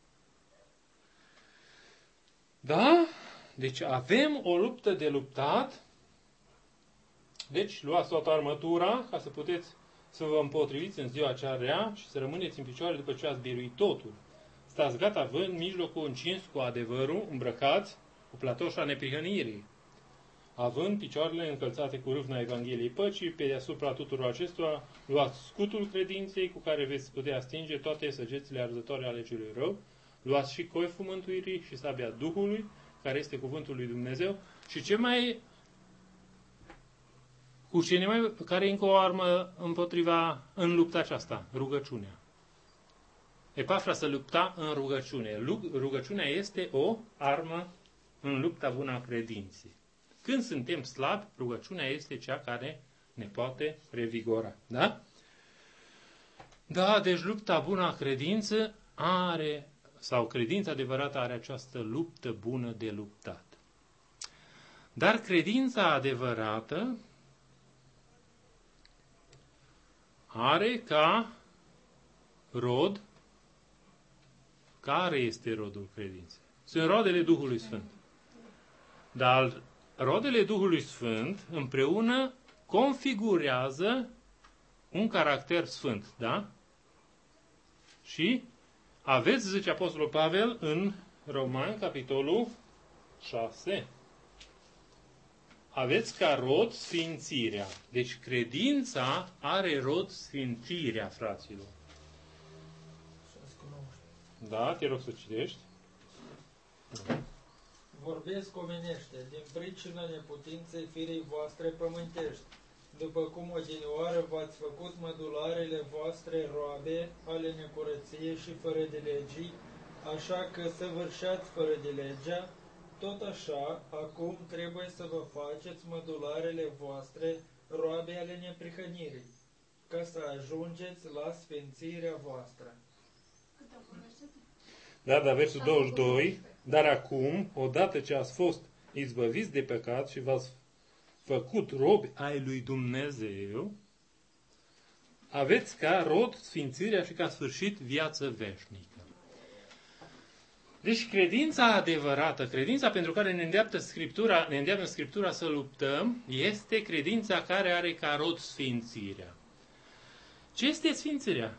Da? Deci avem o luptă de luptat. Deci luați toată armătura ca să puteți să vă împotriviți în ziua cea rea și să rămâneți în picioare după ce ați biruit totul. Stați gata, având mijlocul încins cu adevărul, îmbrăcați cu platoșa neprihănirii, având picioarele încălțate cu râvna Evangheliei Păcii, pe deasupra tuturor acestora, luați scutul credinței cu care veți putea stinge toate săgețile arzătoare ale celui rău, luați și coiful mântuirii și sabia Duhului, care este cuvântul lui Dumnezeu, și care e încă o armă în lupta aceasta, rugăciunea. Epafra să lupta în rugăciune. Rugăciunea este o armă în lupta bună a credinței. Când suntem slabi, rugăciunea este cea care ne poate revigora. Da? Da, deci lupta bună a credință are, sau credința adevărată are această luptă bună de luptat. Dar credința adevărată are ca rod, care este rodul credinței? Sunt rodele Duhului Sfânt. Dar rodele Duhului Sfânt împreună configurează un caracter sfânt, da? Și aveți, zice Apostolul Pavel în Romani, capitolul 6, aveți ca rod sfințirea. Deci credința are rod sfințirea, fraților. Da, te rog să citești. Vorbesc omenește, din pricina neputinței firei voastre pământești, după cum odinioară v-ați făcut mădularele voastre roabe ale necurăției și fără de legii, așa că săvârșeați fără de legea, tot așa, acum trebuie să vă faceți mădularele voastre roabe ale neprihănirii, ca să ajungeți la sfințirea voastră. Da, versul 22. Dar acum, odată ce ați fost izbăviți de păcat și v-ați făcut robi ai lui Dumnezeu, aveți ca rod sfințirea și ca sfârșit viață veșnică. Deci credința adevărată, credința pentru care ne îndeamnă Scriptura să luptăm, este credința care are ca rod sfințirea. Ce este sfințirea?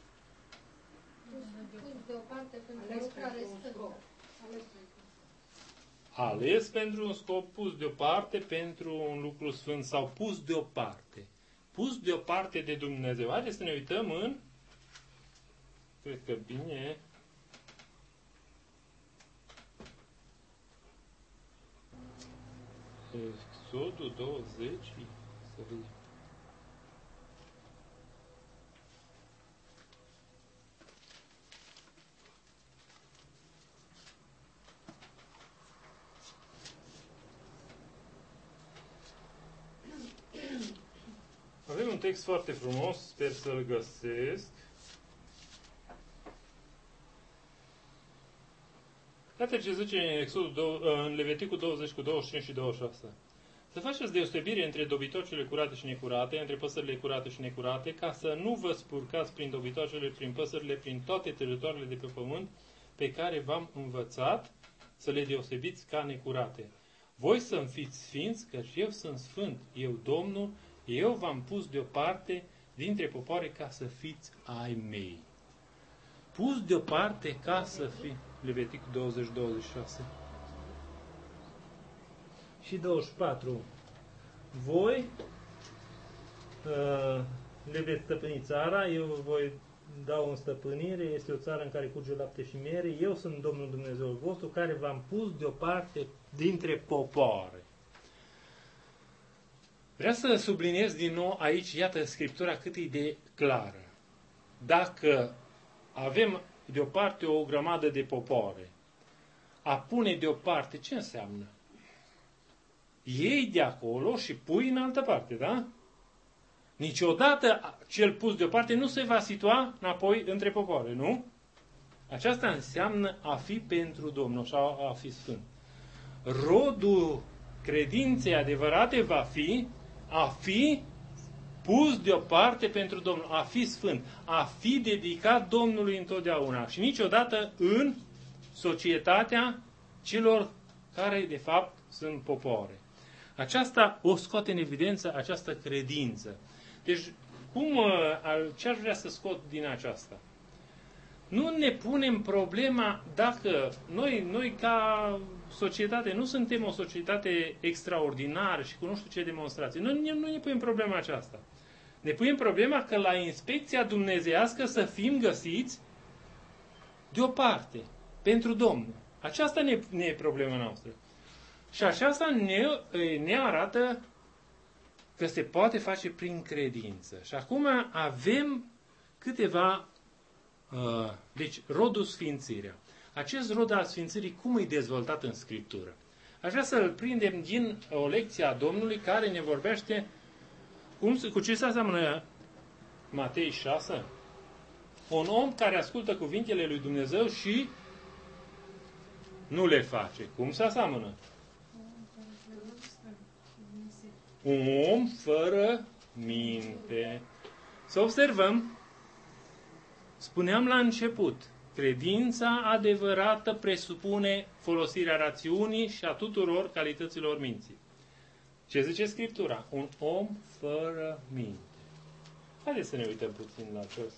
Ales pentru un scop, pus deoparte pentru un lucru sfânt sau pus deoparte. Pus deoparte de Dumnezeu. Haideți să ne uităm în, cred că bine, Exodul 20, să vedem. Avem un text foarte frumos, sper să-l găsesc. Iată ce zice în Leviticul 20 cu 25 și 26. Să faceți deosebire între dobitocile curate și necurate, între păsările curate și necurate, ca să nu vă spurcați prin dobitocile, prin păsările, prin toate teritoriile de pe pământ, pe care v-am învățat să le deosebiți ca necurate. Voi să-mi fiți sfinți, căci eu sunt sfânt, eu Domnul, eu v-am pus deoparte dintre popoare ca să fiți ai mei. Pus deoparte ca să fii. Leviticul 20-26. Și 24. Voi le veți stăpâni țara, eu vă voi da în stăpânire, este o țară în care curge lapte și miere, eu sunt Domnul Dumnezeul vostru, care v-am pus deoparte dintre popoare. Vreau să subliniez din nou aici, iată, Scriptura cât e de clară. Dacă avem deoparte o grămadă de popoare, a pune deoparte, ce înseamnă? Iei de acolo și pui în altă parte, da? Niciodată cel pus deoparte nu se va situa înapoi între popoare, nu? Aceasta înseamnă a fi pentru Domnul sau a fi sfânt. Rodul credinței adevărate va fi a fi pus deoparte pentru Domnul, a fi sfânt, a fi dedicat Domnului întotdeauna și niciodată în societatea celor care de fapt sunt popoare. Aceasta o scoate în evidență această credință. Deci, ce aș vrea să scot din aceasta? Nu ne punem problema dacă noi ca societate nu suntem o societate extraordinară și cu nu știu ce demonstrații. Nu ne punem problema aceasta. Ne punem problema că la inspecția dumnezeiască să fim găsiți deoparte, pentru Domnul. Aceasta ne e problema noastră. Și aceasta ne arată că se poate face prin credință. Și acum avem câteva deci, rodul sfințirea. Acest rod al sfințirii, cum e dezvoltat în Scriptură? Aș vrea să-l prindem din o lecție a Domnului care ne vorbește cu ce se aseamănă Matei 6? Un om care ascultă cuvintele lui Dumnezeu și nu le face. Cum se aseamănă? Un om fără minte. Să observăm, spuneam la început, credința adevărată presupune folosirea rațiunii și a tuturor calităților minții. Ce zice Scriptura? Un om fără minte. Haideți să ne uităm puțin la acest.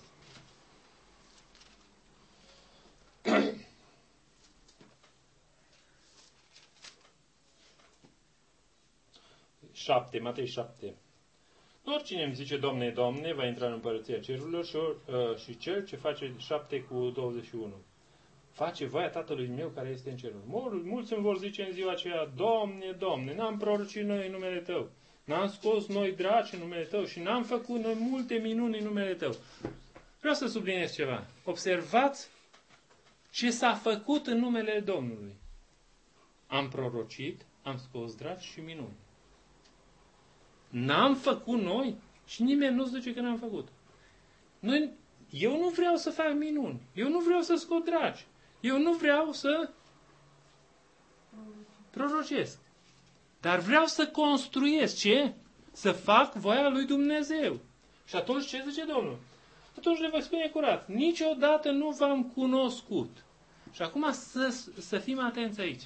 Matei 7. Oricine îmi zice, Doamne, Doamne, va intra în împărăția cerurilor și cel ce face 7 cu 21. face voia Tatălui meu care este în ceruri. Mulți îmi vor zice în ziua aceea, Doamne, Doamne, n-am prorocit noi în numele Tău, n-am scos noi draci în numele Tău și n-am făcut noi multe minuni în numele Tău. Vreau să subliniez ceva. Observați ce s-a făcut în numele Domnului. Am prorocit, am scos draci și minuni. N-am făcut noi și nimeni nu zice că n-am făcut. Eu nu vreau să fac minuni. Eu nu vreau să scot draci. Eu nu vreau să prorocesc. Dar vreau să construiesc. Ce? Să fac voia lui Dumnezeu. Și atunci ce zice Domnul? Atunci le voi spune curat. Niciodată nu v-am cunoscut. Și acum să fim atenți aici.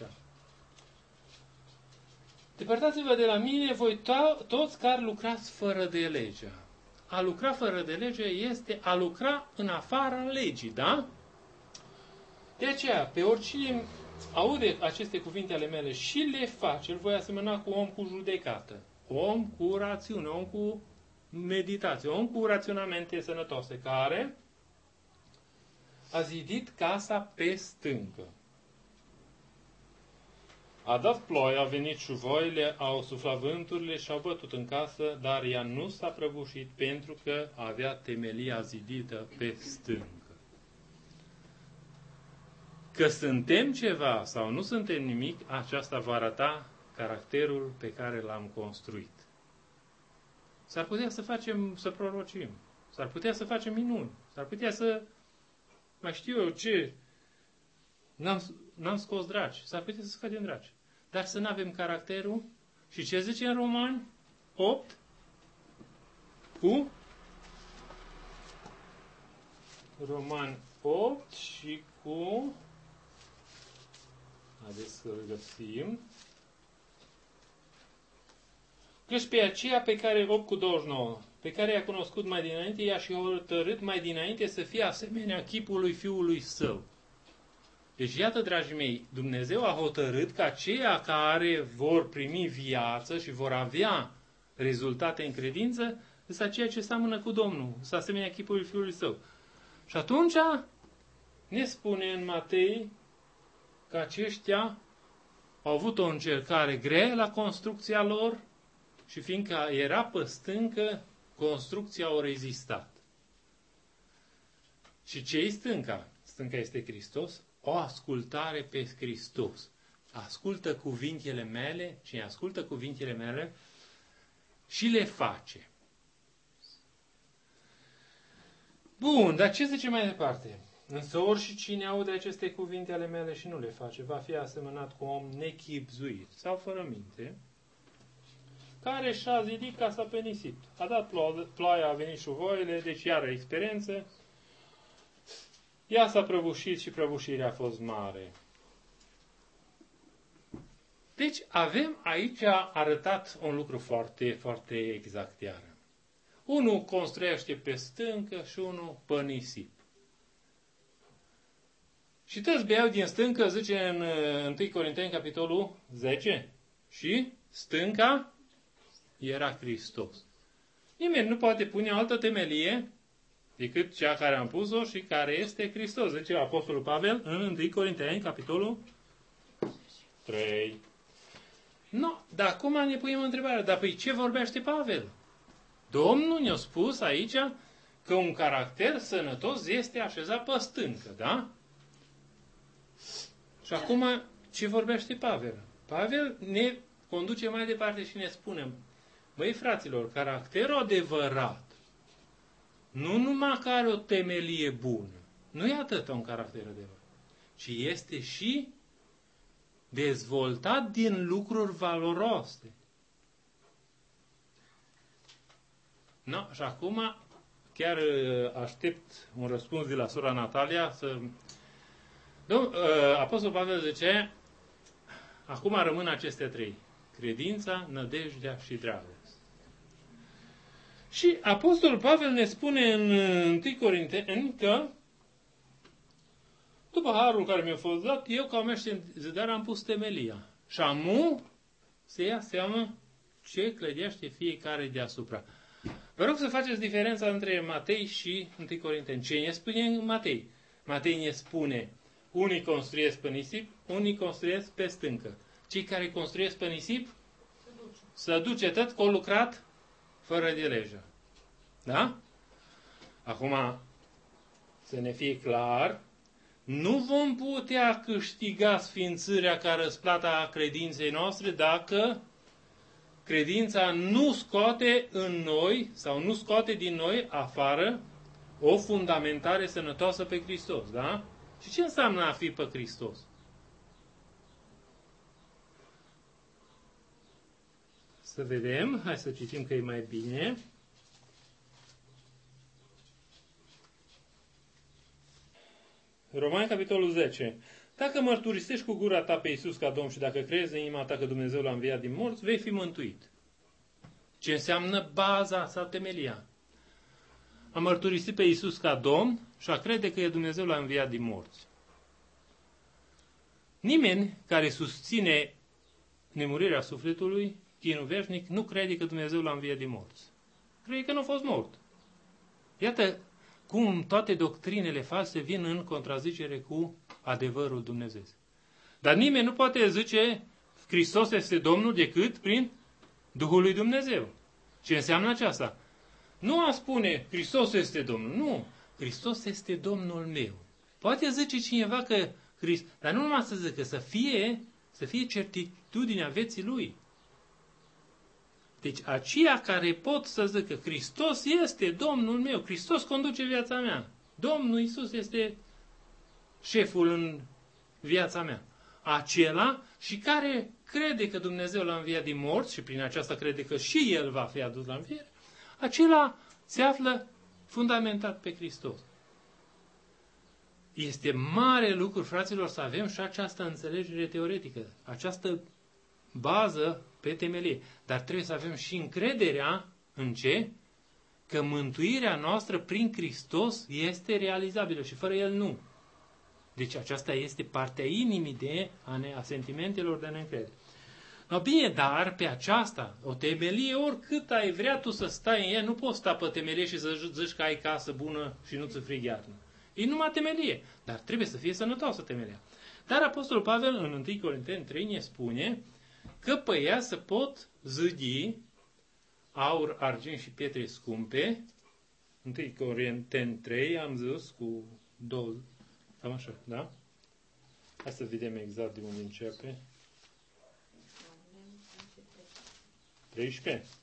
Depărtați-vă de la mine, voi toți care lucrați fără de legea. A lucra fără de lege este a lucra în afara legii, da? De aceea, pe oricine aude aceste cuvinte ale mele și le face, îl voi asemăna cu om cu judecată, om cu rațiune, om cu meditație, om cu raționamente sănătoase, care a zidit casa pe stâncă. A dat ploaia, a venit șuvoile, au suflat vânturile și au bătut în casă, dar ea nu s-a prăbușit pentru că avea temelia zidită pe stâncă. Că suntem ceva sau nu suntem nimic, aceasta va arăta caracterul pe care l-am construit. S-ar putea să prorocim, s-ar putea să facem minuni, s-ar putea să, mai știu eu ce, n-am scos draci, s-ar putea să facem draci. Dar să nu avem caracterul. Și ce zice în Romani 8? Cu? Romani 8 și cu... Haideți să-l găsim. Căci pe aceea pe care 8 cu 29, pe care i-a cunoscut mai dinainte, i-a și hotărât mai dinainte să fie asemenea chipului Fiului Său. Deci, iată, dragii mei, Dumnezeu a hotărât ca aceia care vor primi viață și vor avea rezultate în credință, este aceea ce seamănă cu Domnul, să asemenea chipului Fiului Său. Și atunci ne spune în Matei că aceștia au avut o încercare grea la construcția lor și fiindcă era pe stâncă, construcția au rezistat. Și ce-i stânca? Stânca este Hristos. O ascultare pe Hristos. Ascultă cuvintele mele, cine ascultă cuvintele mele și le face. Bun, dar ce zice mai departe? Însă oricine aude aceste cuvinte ale mele și nu le face, va fi asemănat cu un om nechipzuit sau fără minte, care și-a zidit casa pe nisip. A dat ploaia, a venit șuvoile, deci iară experiență. Ea s-a prăbușit și prăbușirea a fost mare. Deci avem aici arătat un lucru foarte, foarte exact iară. Unul construiește pe stâncă și unul pe nisip. Și toți beau din stâncă, zice în 1 Corinteni, capitolul 10, și stânca era Hristos. Nimeni nu poate pune altă temelie decât cea care am pus-o și care este Hristos. Zice Apostolul Pavel în 1 Corinteni, capitolul 3. No, dar acum ne punem întrebarea, dar păi ce vorbește Pavel? Domnul ne-a spus aici că un caracter sănătos este așezat pe stâncă, da? Și acum ce vorbește Pavel? Pavel ne conduce mai departe și ne spune, băi fraților, caracterul adevărat nu numai că are o temelie bună, nu e atât un caracter adevărat, ci este și dezvoltat din lucruri valoroase. No, și acum chiar aștept un răspuns de la sora Natalia. Apostolul Pavel zice, acum rămân aceste trei: credința, nădejdea și dragostea. Și Apostolul Pavel ne spune în 1 Corinteni că după harul care mi-a fost dat, eu ca meșter zidar am pus temelia. Și amu se ia seama ce clădește fiecare deasupra. Vă rog să faceți diferența între Matei și 1 Corinteni. Ce ne spune Matei? Matei ne spune, Unii construiesc pe nisip, unii construiesc pe stâncă. Cei care construiesc pe nisip să duce tot cu lucrat fără de lejă. Da? Acum, să ne fie clar, nu vom putea câștiga sfințirea ca răsplata credinței noastre dacă credința nu scoate în noi sau nu scoate din noi afară o fundamentare sănătoasă pe Hristos. Da? Și ce înseamnă a fi pe Hristos? Să vedem, hai să citim că e mai bine. Romani, capitolul 10. Dacă mărturisești cu gura ta pe Iisus ca Domn și dacă crezi în inima ta că Dumnezeu l-a înviat din morți, vei fi mântuit. Ce înseamnă baza sau temelia? A mărturisit pe Iisus ca Domn și a crede că Dumnezeu l-a înviat din morți. Nimeni care susține nemurirea sufletului, chinul veșnic, nu crede că Dumnezeu l-a înviat din morți. Crede că nu a fost mort. Iată cum toate doctrinele false vin în contrazicere cu adevărul Dumnezeu. Dar nimeni nu poate zice Hristos este Domnul decât prin Duhul lui Dumnezeu. Ce înseamnă aceasta? Nu a spune Hristos este Domnul. Nu. Hristos este Domnul meu. Poate zice cineva că Hristos, dar nu numai să zică, să fie certitudinea vieții lui. Deci aceia care pot să zică Hristos este Domnul meu, Hristos conduce viața mea, Domnul Iisus este șeful în viața mea. Acela și care crede că Dumnezeu l-a înviat din morți și prin aceasta crede că și El va fi adus la înviere, acela se află fundamentat pe Hristos. Este mare lucru, fraților, să avem și această înțelegere teoretică, această bază pe temelie. Dar trebuie să avem și încrederea în ce? Că mântuirea noastră prin Hristos este realizabilă și fără El nu. Deci aceasta este partea inimii a sentimentelor de neîncredere. No, bine, dar pe aceasta, o temelie, oricât ai vrea tu să stai în ea, nu poți sta pe temelie și să zici că ai casă bună și nu ți frig iarnă. E numai temelie, dar trebuie să fie sănătoasă temelia. Dar Apostolul Pavel în 1 Corinteni 3 ne spune că pe ea se pot zidi aur, argint și pietre scumpe. 1 Corinteni 3 am zis cu 2, cam așa, da? Hai să vedem exact de unde începe. 13.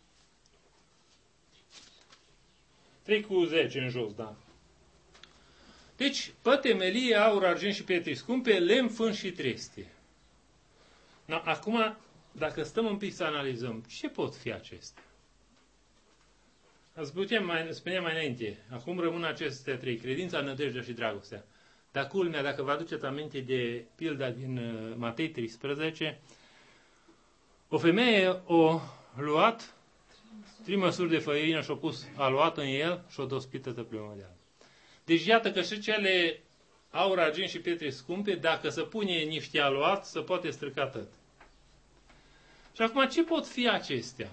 3 cu 10 în jos, da. Deci, pe temelie, aur, argint și pietre scumpe, lemn, fân și trestie. No, acum, dacă stăm un pic să analizăm, ce pot fi acestea? Spuneam mai înainte, acum rămân aceste trei, credința, nădejdea și dragostea. Dar culmea, dacă vă aduceți aminte de pilda din Matei 13, o femeie a luat 3 măsuri de făină și a luat în el și o dospit toată plămă de alb. Deci iată că și cele aur, argint și pietre scumpe, dacă se pune niște aluat, se poate strica tot. Și acum, ce pot fi acestea?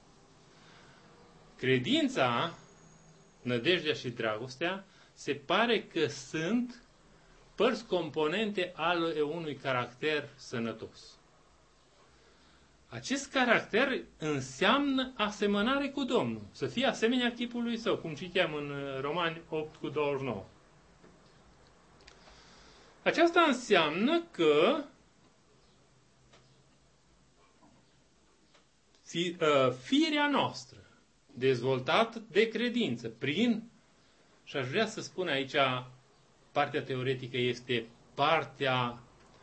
Credința, nădejdea și dragostea, se pare că sunt părți componente ale unui caracter sănătos. Acest caracter înseamnă asemănare cu Domnul, să fie asemenea chipului său, cum citeam în Romani 8 cu 29. Aceasta înseamnă că firea noastră, dezvoltată de credință, și aș vrea să spun aici, partea teoretică este partea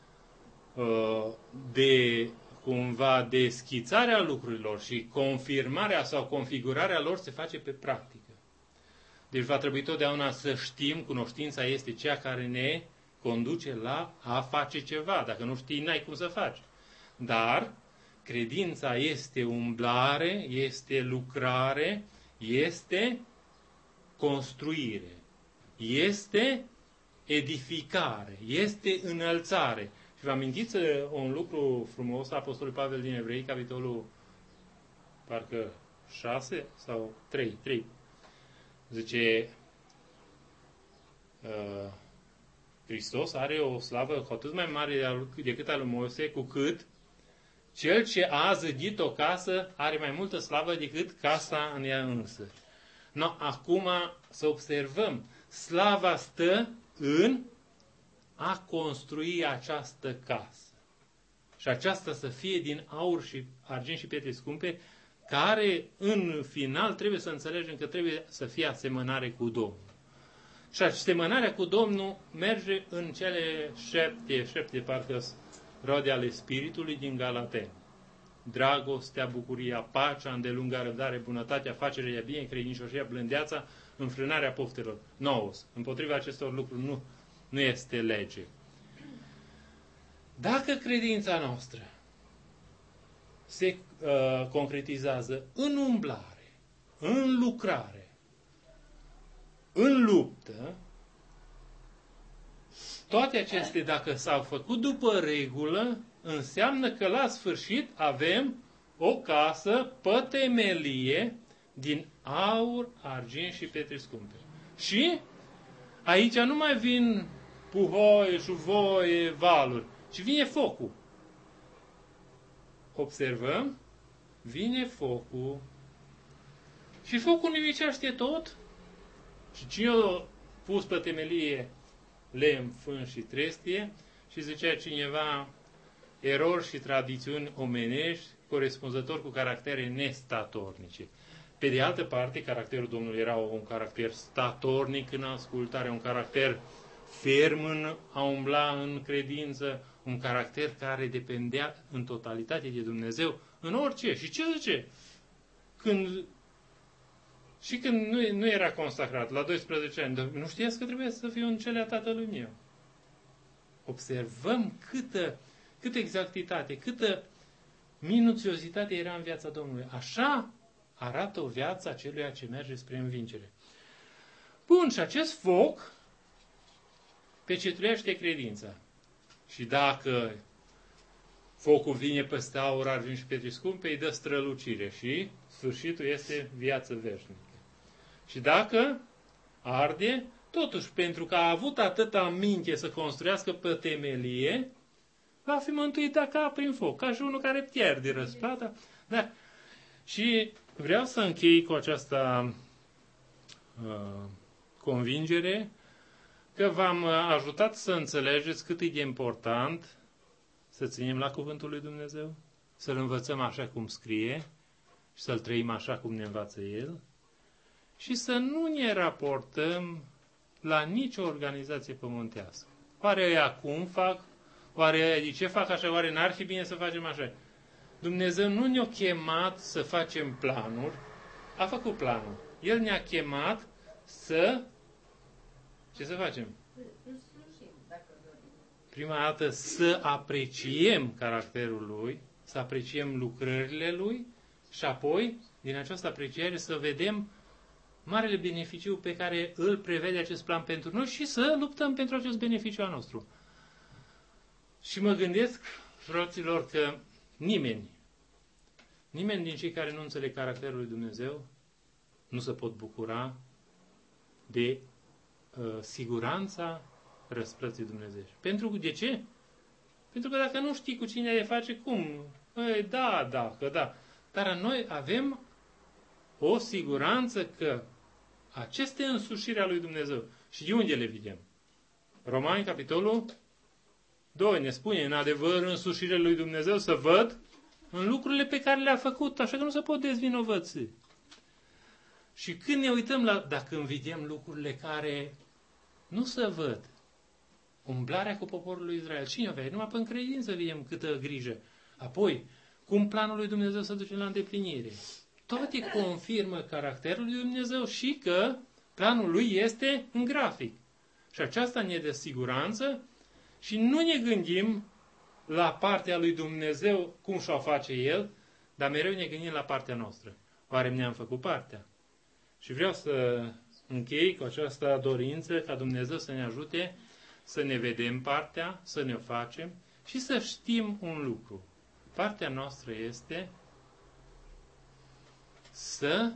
de schițarea lucrurilor și confirmarea sau configurarea lor se face pe practică. Deci va trebui totdeauna să știm, cunoștința este cea care ne conduce la a face ceva. Dacă nu știi, n-ai cum să faci. Dar credința este umblare, este lucrare, este construire, este edificare, este înălțare. Și vă amintiți un lucru frumos, Apostolul Pavel din Evrei, capitolul parcă 6 sau 3. Zice Hristos are o slavă cu atât mai mare decât a lui Moise, cu cât cel ce a zădit o casă are mai multă slavă decât casa în ea însă. No, acum să observăm. Slava stă în a construi această casă. Și aceasta să fie din aur și argint și pietre scumpe, care în final trebuie să înțelegem că trebuie să fie asemănare cu Domnul. Și asemănarea cu Domnul merge în cele șapte parcă roade ale Spiritului din Galateni. Dragostea, bucuria, pacea, îndelunga răbdare, bunătatea, facerea bine, credincioșia, blândeața, înfrânarea poftelor. Nouăs. Împotriva acestor lucruri nu este lege. Dacă credința noastră se concretizează în umblare, în lucrare, în luptă, toate acestea, dacă s-au făcut după regulă, înseamnă că la sfârșit avem o casă pe temelie din aur, argint și pietre scumpe. Și aici nu mai vin puhoie, șuvoie, valuri, ci vine focul. Observăm, vine focul. Și focul nimicește tot. Și cine a pus pe temelie lemn, fân și trestie, și zicea cineva erori și tradițiuni omenești corespunzător cu caractere nestatornice. Pe de altă parte, caracterul Domnului era un caracter statornic în ascultare, un caracter ferm în a umbla în credință, un caracter care depindea în totalitate de Dumnezeu, în orice. Și ce zice? Când nu era consacrat, la 12 ani, nu știați că trebuie să fiu în celea tatălui meu. Observăm câtă exactitate, câtă minuțiozitate era în viața Domnului. Așa arată o viață aceluia ce merge spre învingere. Bun, și acest foc pecetuiește credința. Și dacă focul vine peste aur, argint și pietre scumpe, îi dă strălucire și sfârșitul este viață veșnică. Și dacă arde, totuși, pentru că a avut atâta minte să construiască pe temelie, va fi mântuit ca prin foc, ca și unul care pierde răsplata. Da. Și vreau să închei cu această convingere că v-am ajutat să înțelegeți cât e de important să ținem la cuvântul lui Dumnezeu, să-L învățăm așa cum scrie și să-L trăim așa cum ne învață El și să nu ne raportăm la nicio organizație pământească. Oare ăia cum fac? Oare ăia de ce fac așa? Oare n-ar fi bine să facem așa? Dumnezeu nu ne-a chemat să facem planuri, a făcut planul. El ne-a chemat să... Ce să facem? Prima dată să apreciem caracterul Lui, să apreciem lucrările Lui și apoi, din această apreciere, să vedem marele beneficiu pe care îl prevede acest plan pentru noi și să luptăm pentru acest beneficiu al nostru. Și mă gândesc, fraților, că nimeni din cei care nu înțeleg caracterul lui Dumnezeu nu se pot bucura de siguranța răsplății Dumnezeiești. De ce? Pentru că dacă nu știi cu cine le face, cum? Da. Dar noi avem o siguranță că aceste însușiri a lui Dumnezeu. Și de unde le vedem? Romani, capitolul 2, ne spune, în adevăr, însușirea lui Dumnezeu să văd în lucrurile pe care le-a făcut, așa că nu se pot dezvinovăți. Și când ne uităm dacă învidiem lucrurile care nu se văd, umblarea cu poporul lui Israel, cine avea? Numai pe credință vedem câtă grijă. Apoi, cum planul lui Dumnezeu se duce la îndeplinire. Toate confirmă caracterul lui Dumnezeu și că planul lui este în grafic. Și aceasta ne dă siguranță și nu ne gândim la partea lui Dumnezeu cum și-o face El, dar mereu ne gândim la partea noastră. Oare ne-am făcut partea? Și vreau să închei cu această dorință ca Dumnezeu să ne ajute să ne vedem partea, să ne o facem și să știm un lucru. Partea noastră este să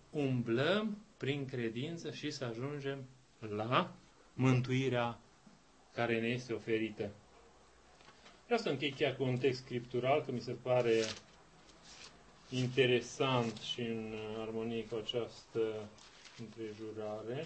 umblăm prin credință și să ajungem la mântuirea care ne este oferită. Vreau să închei chiar cu un text scriptural, că mi se pare interesant și în armonie cu această împrejurare.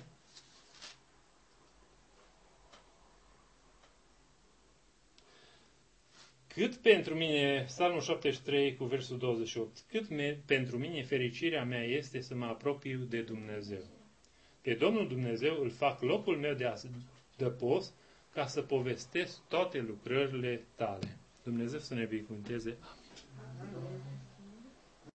Cât pentru mine, Psalmul 73 cu versul 28, pentru mine fericirea mea este să mă apropiu de Dumnezeu. Pe Domnul Dumnezeu îl fac locul meu de adăpost ca să povestesc toate lucrările tale. Dumnezeu să ne binecuvânteze. Amin.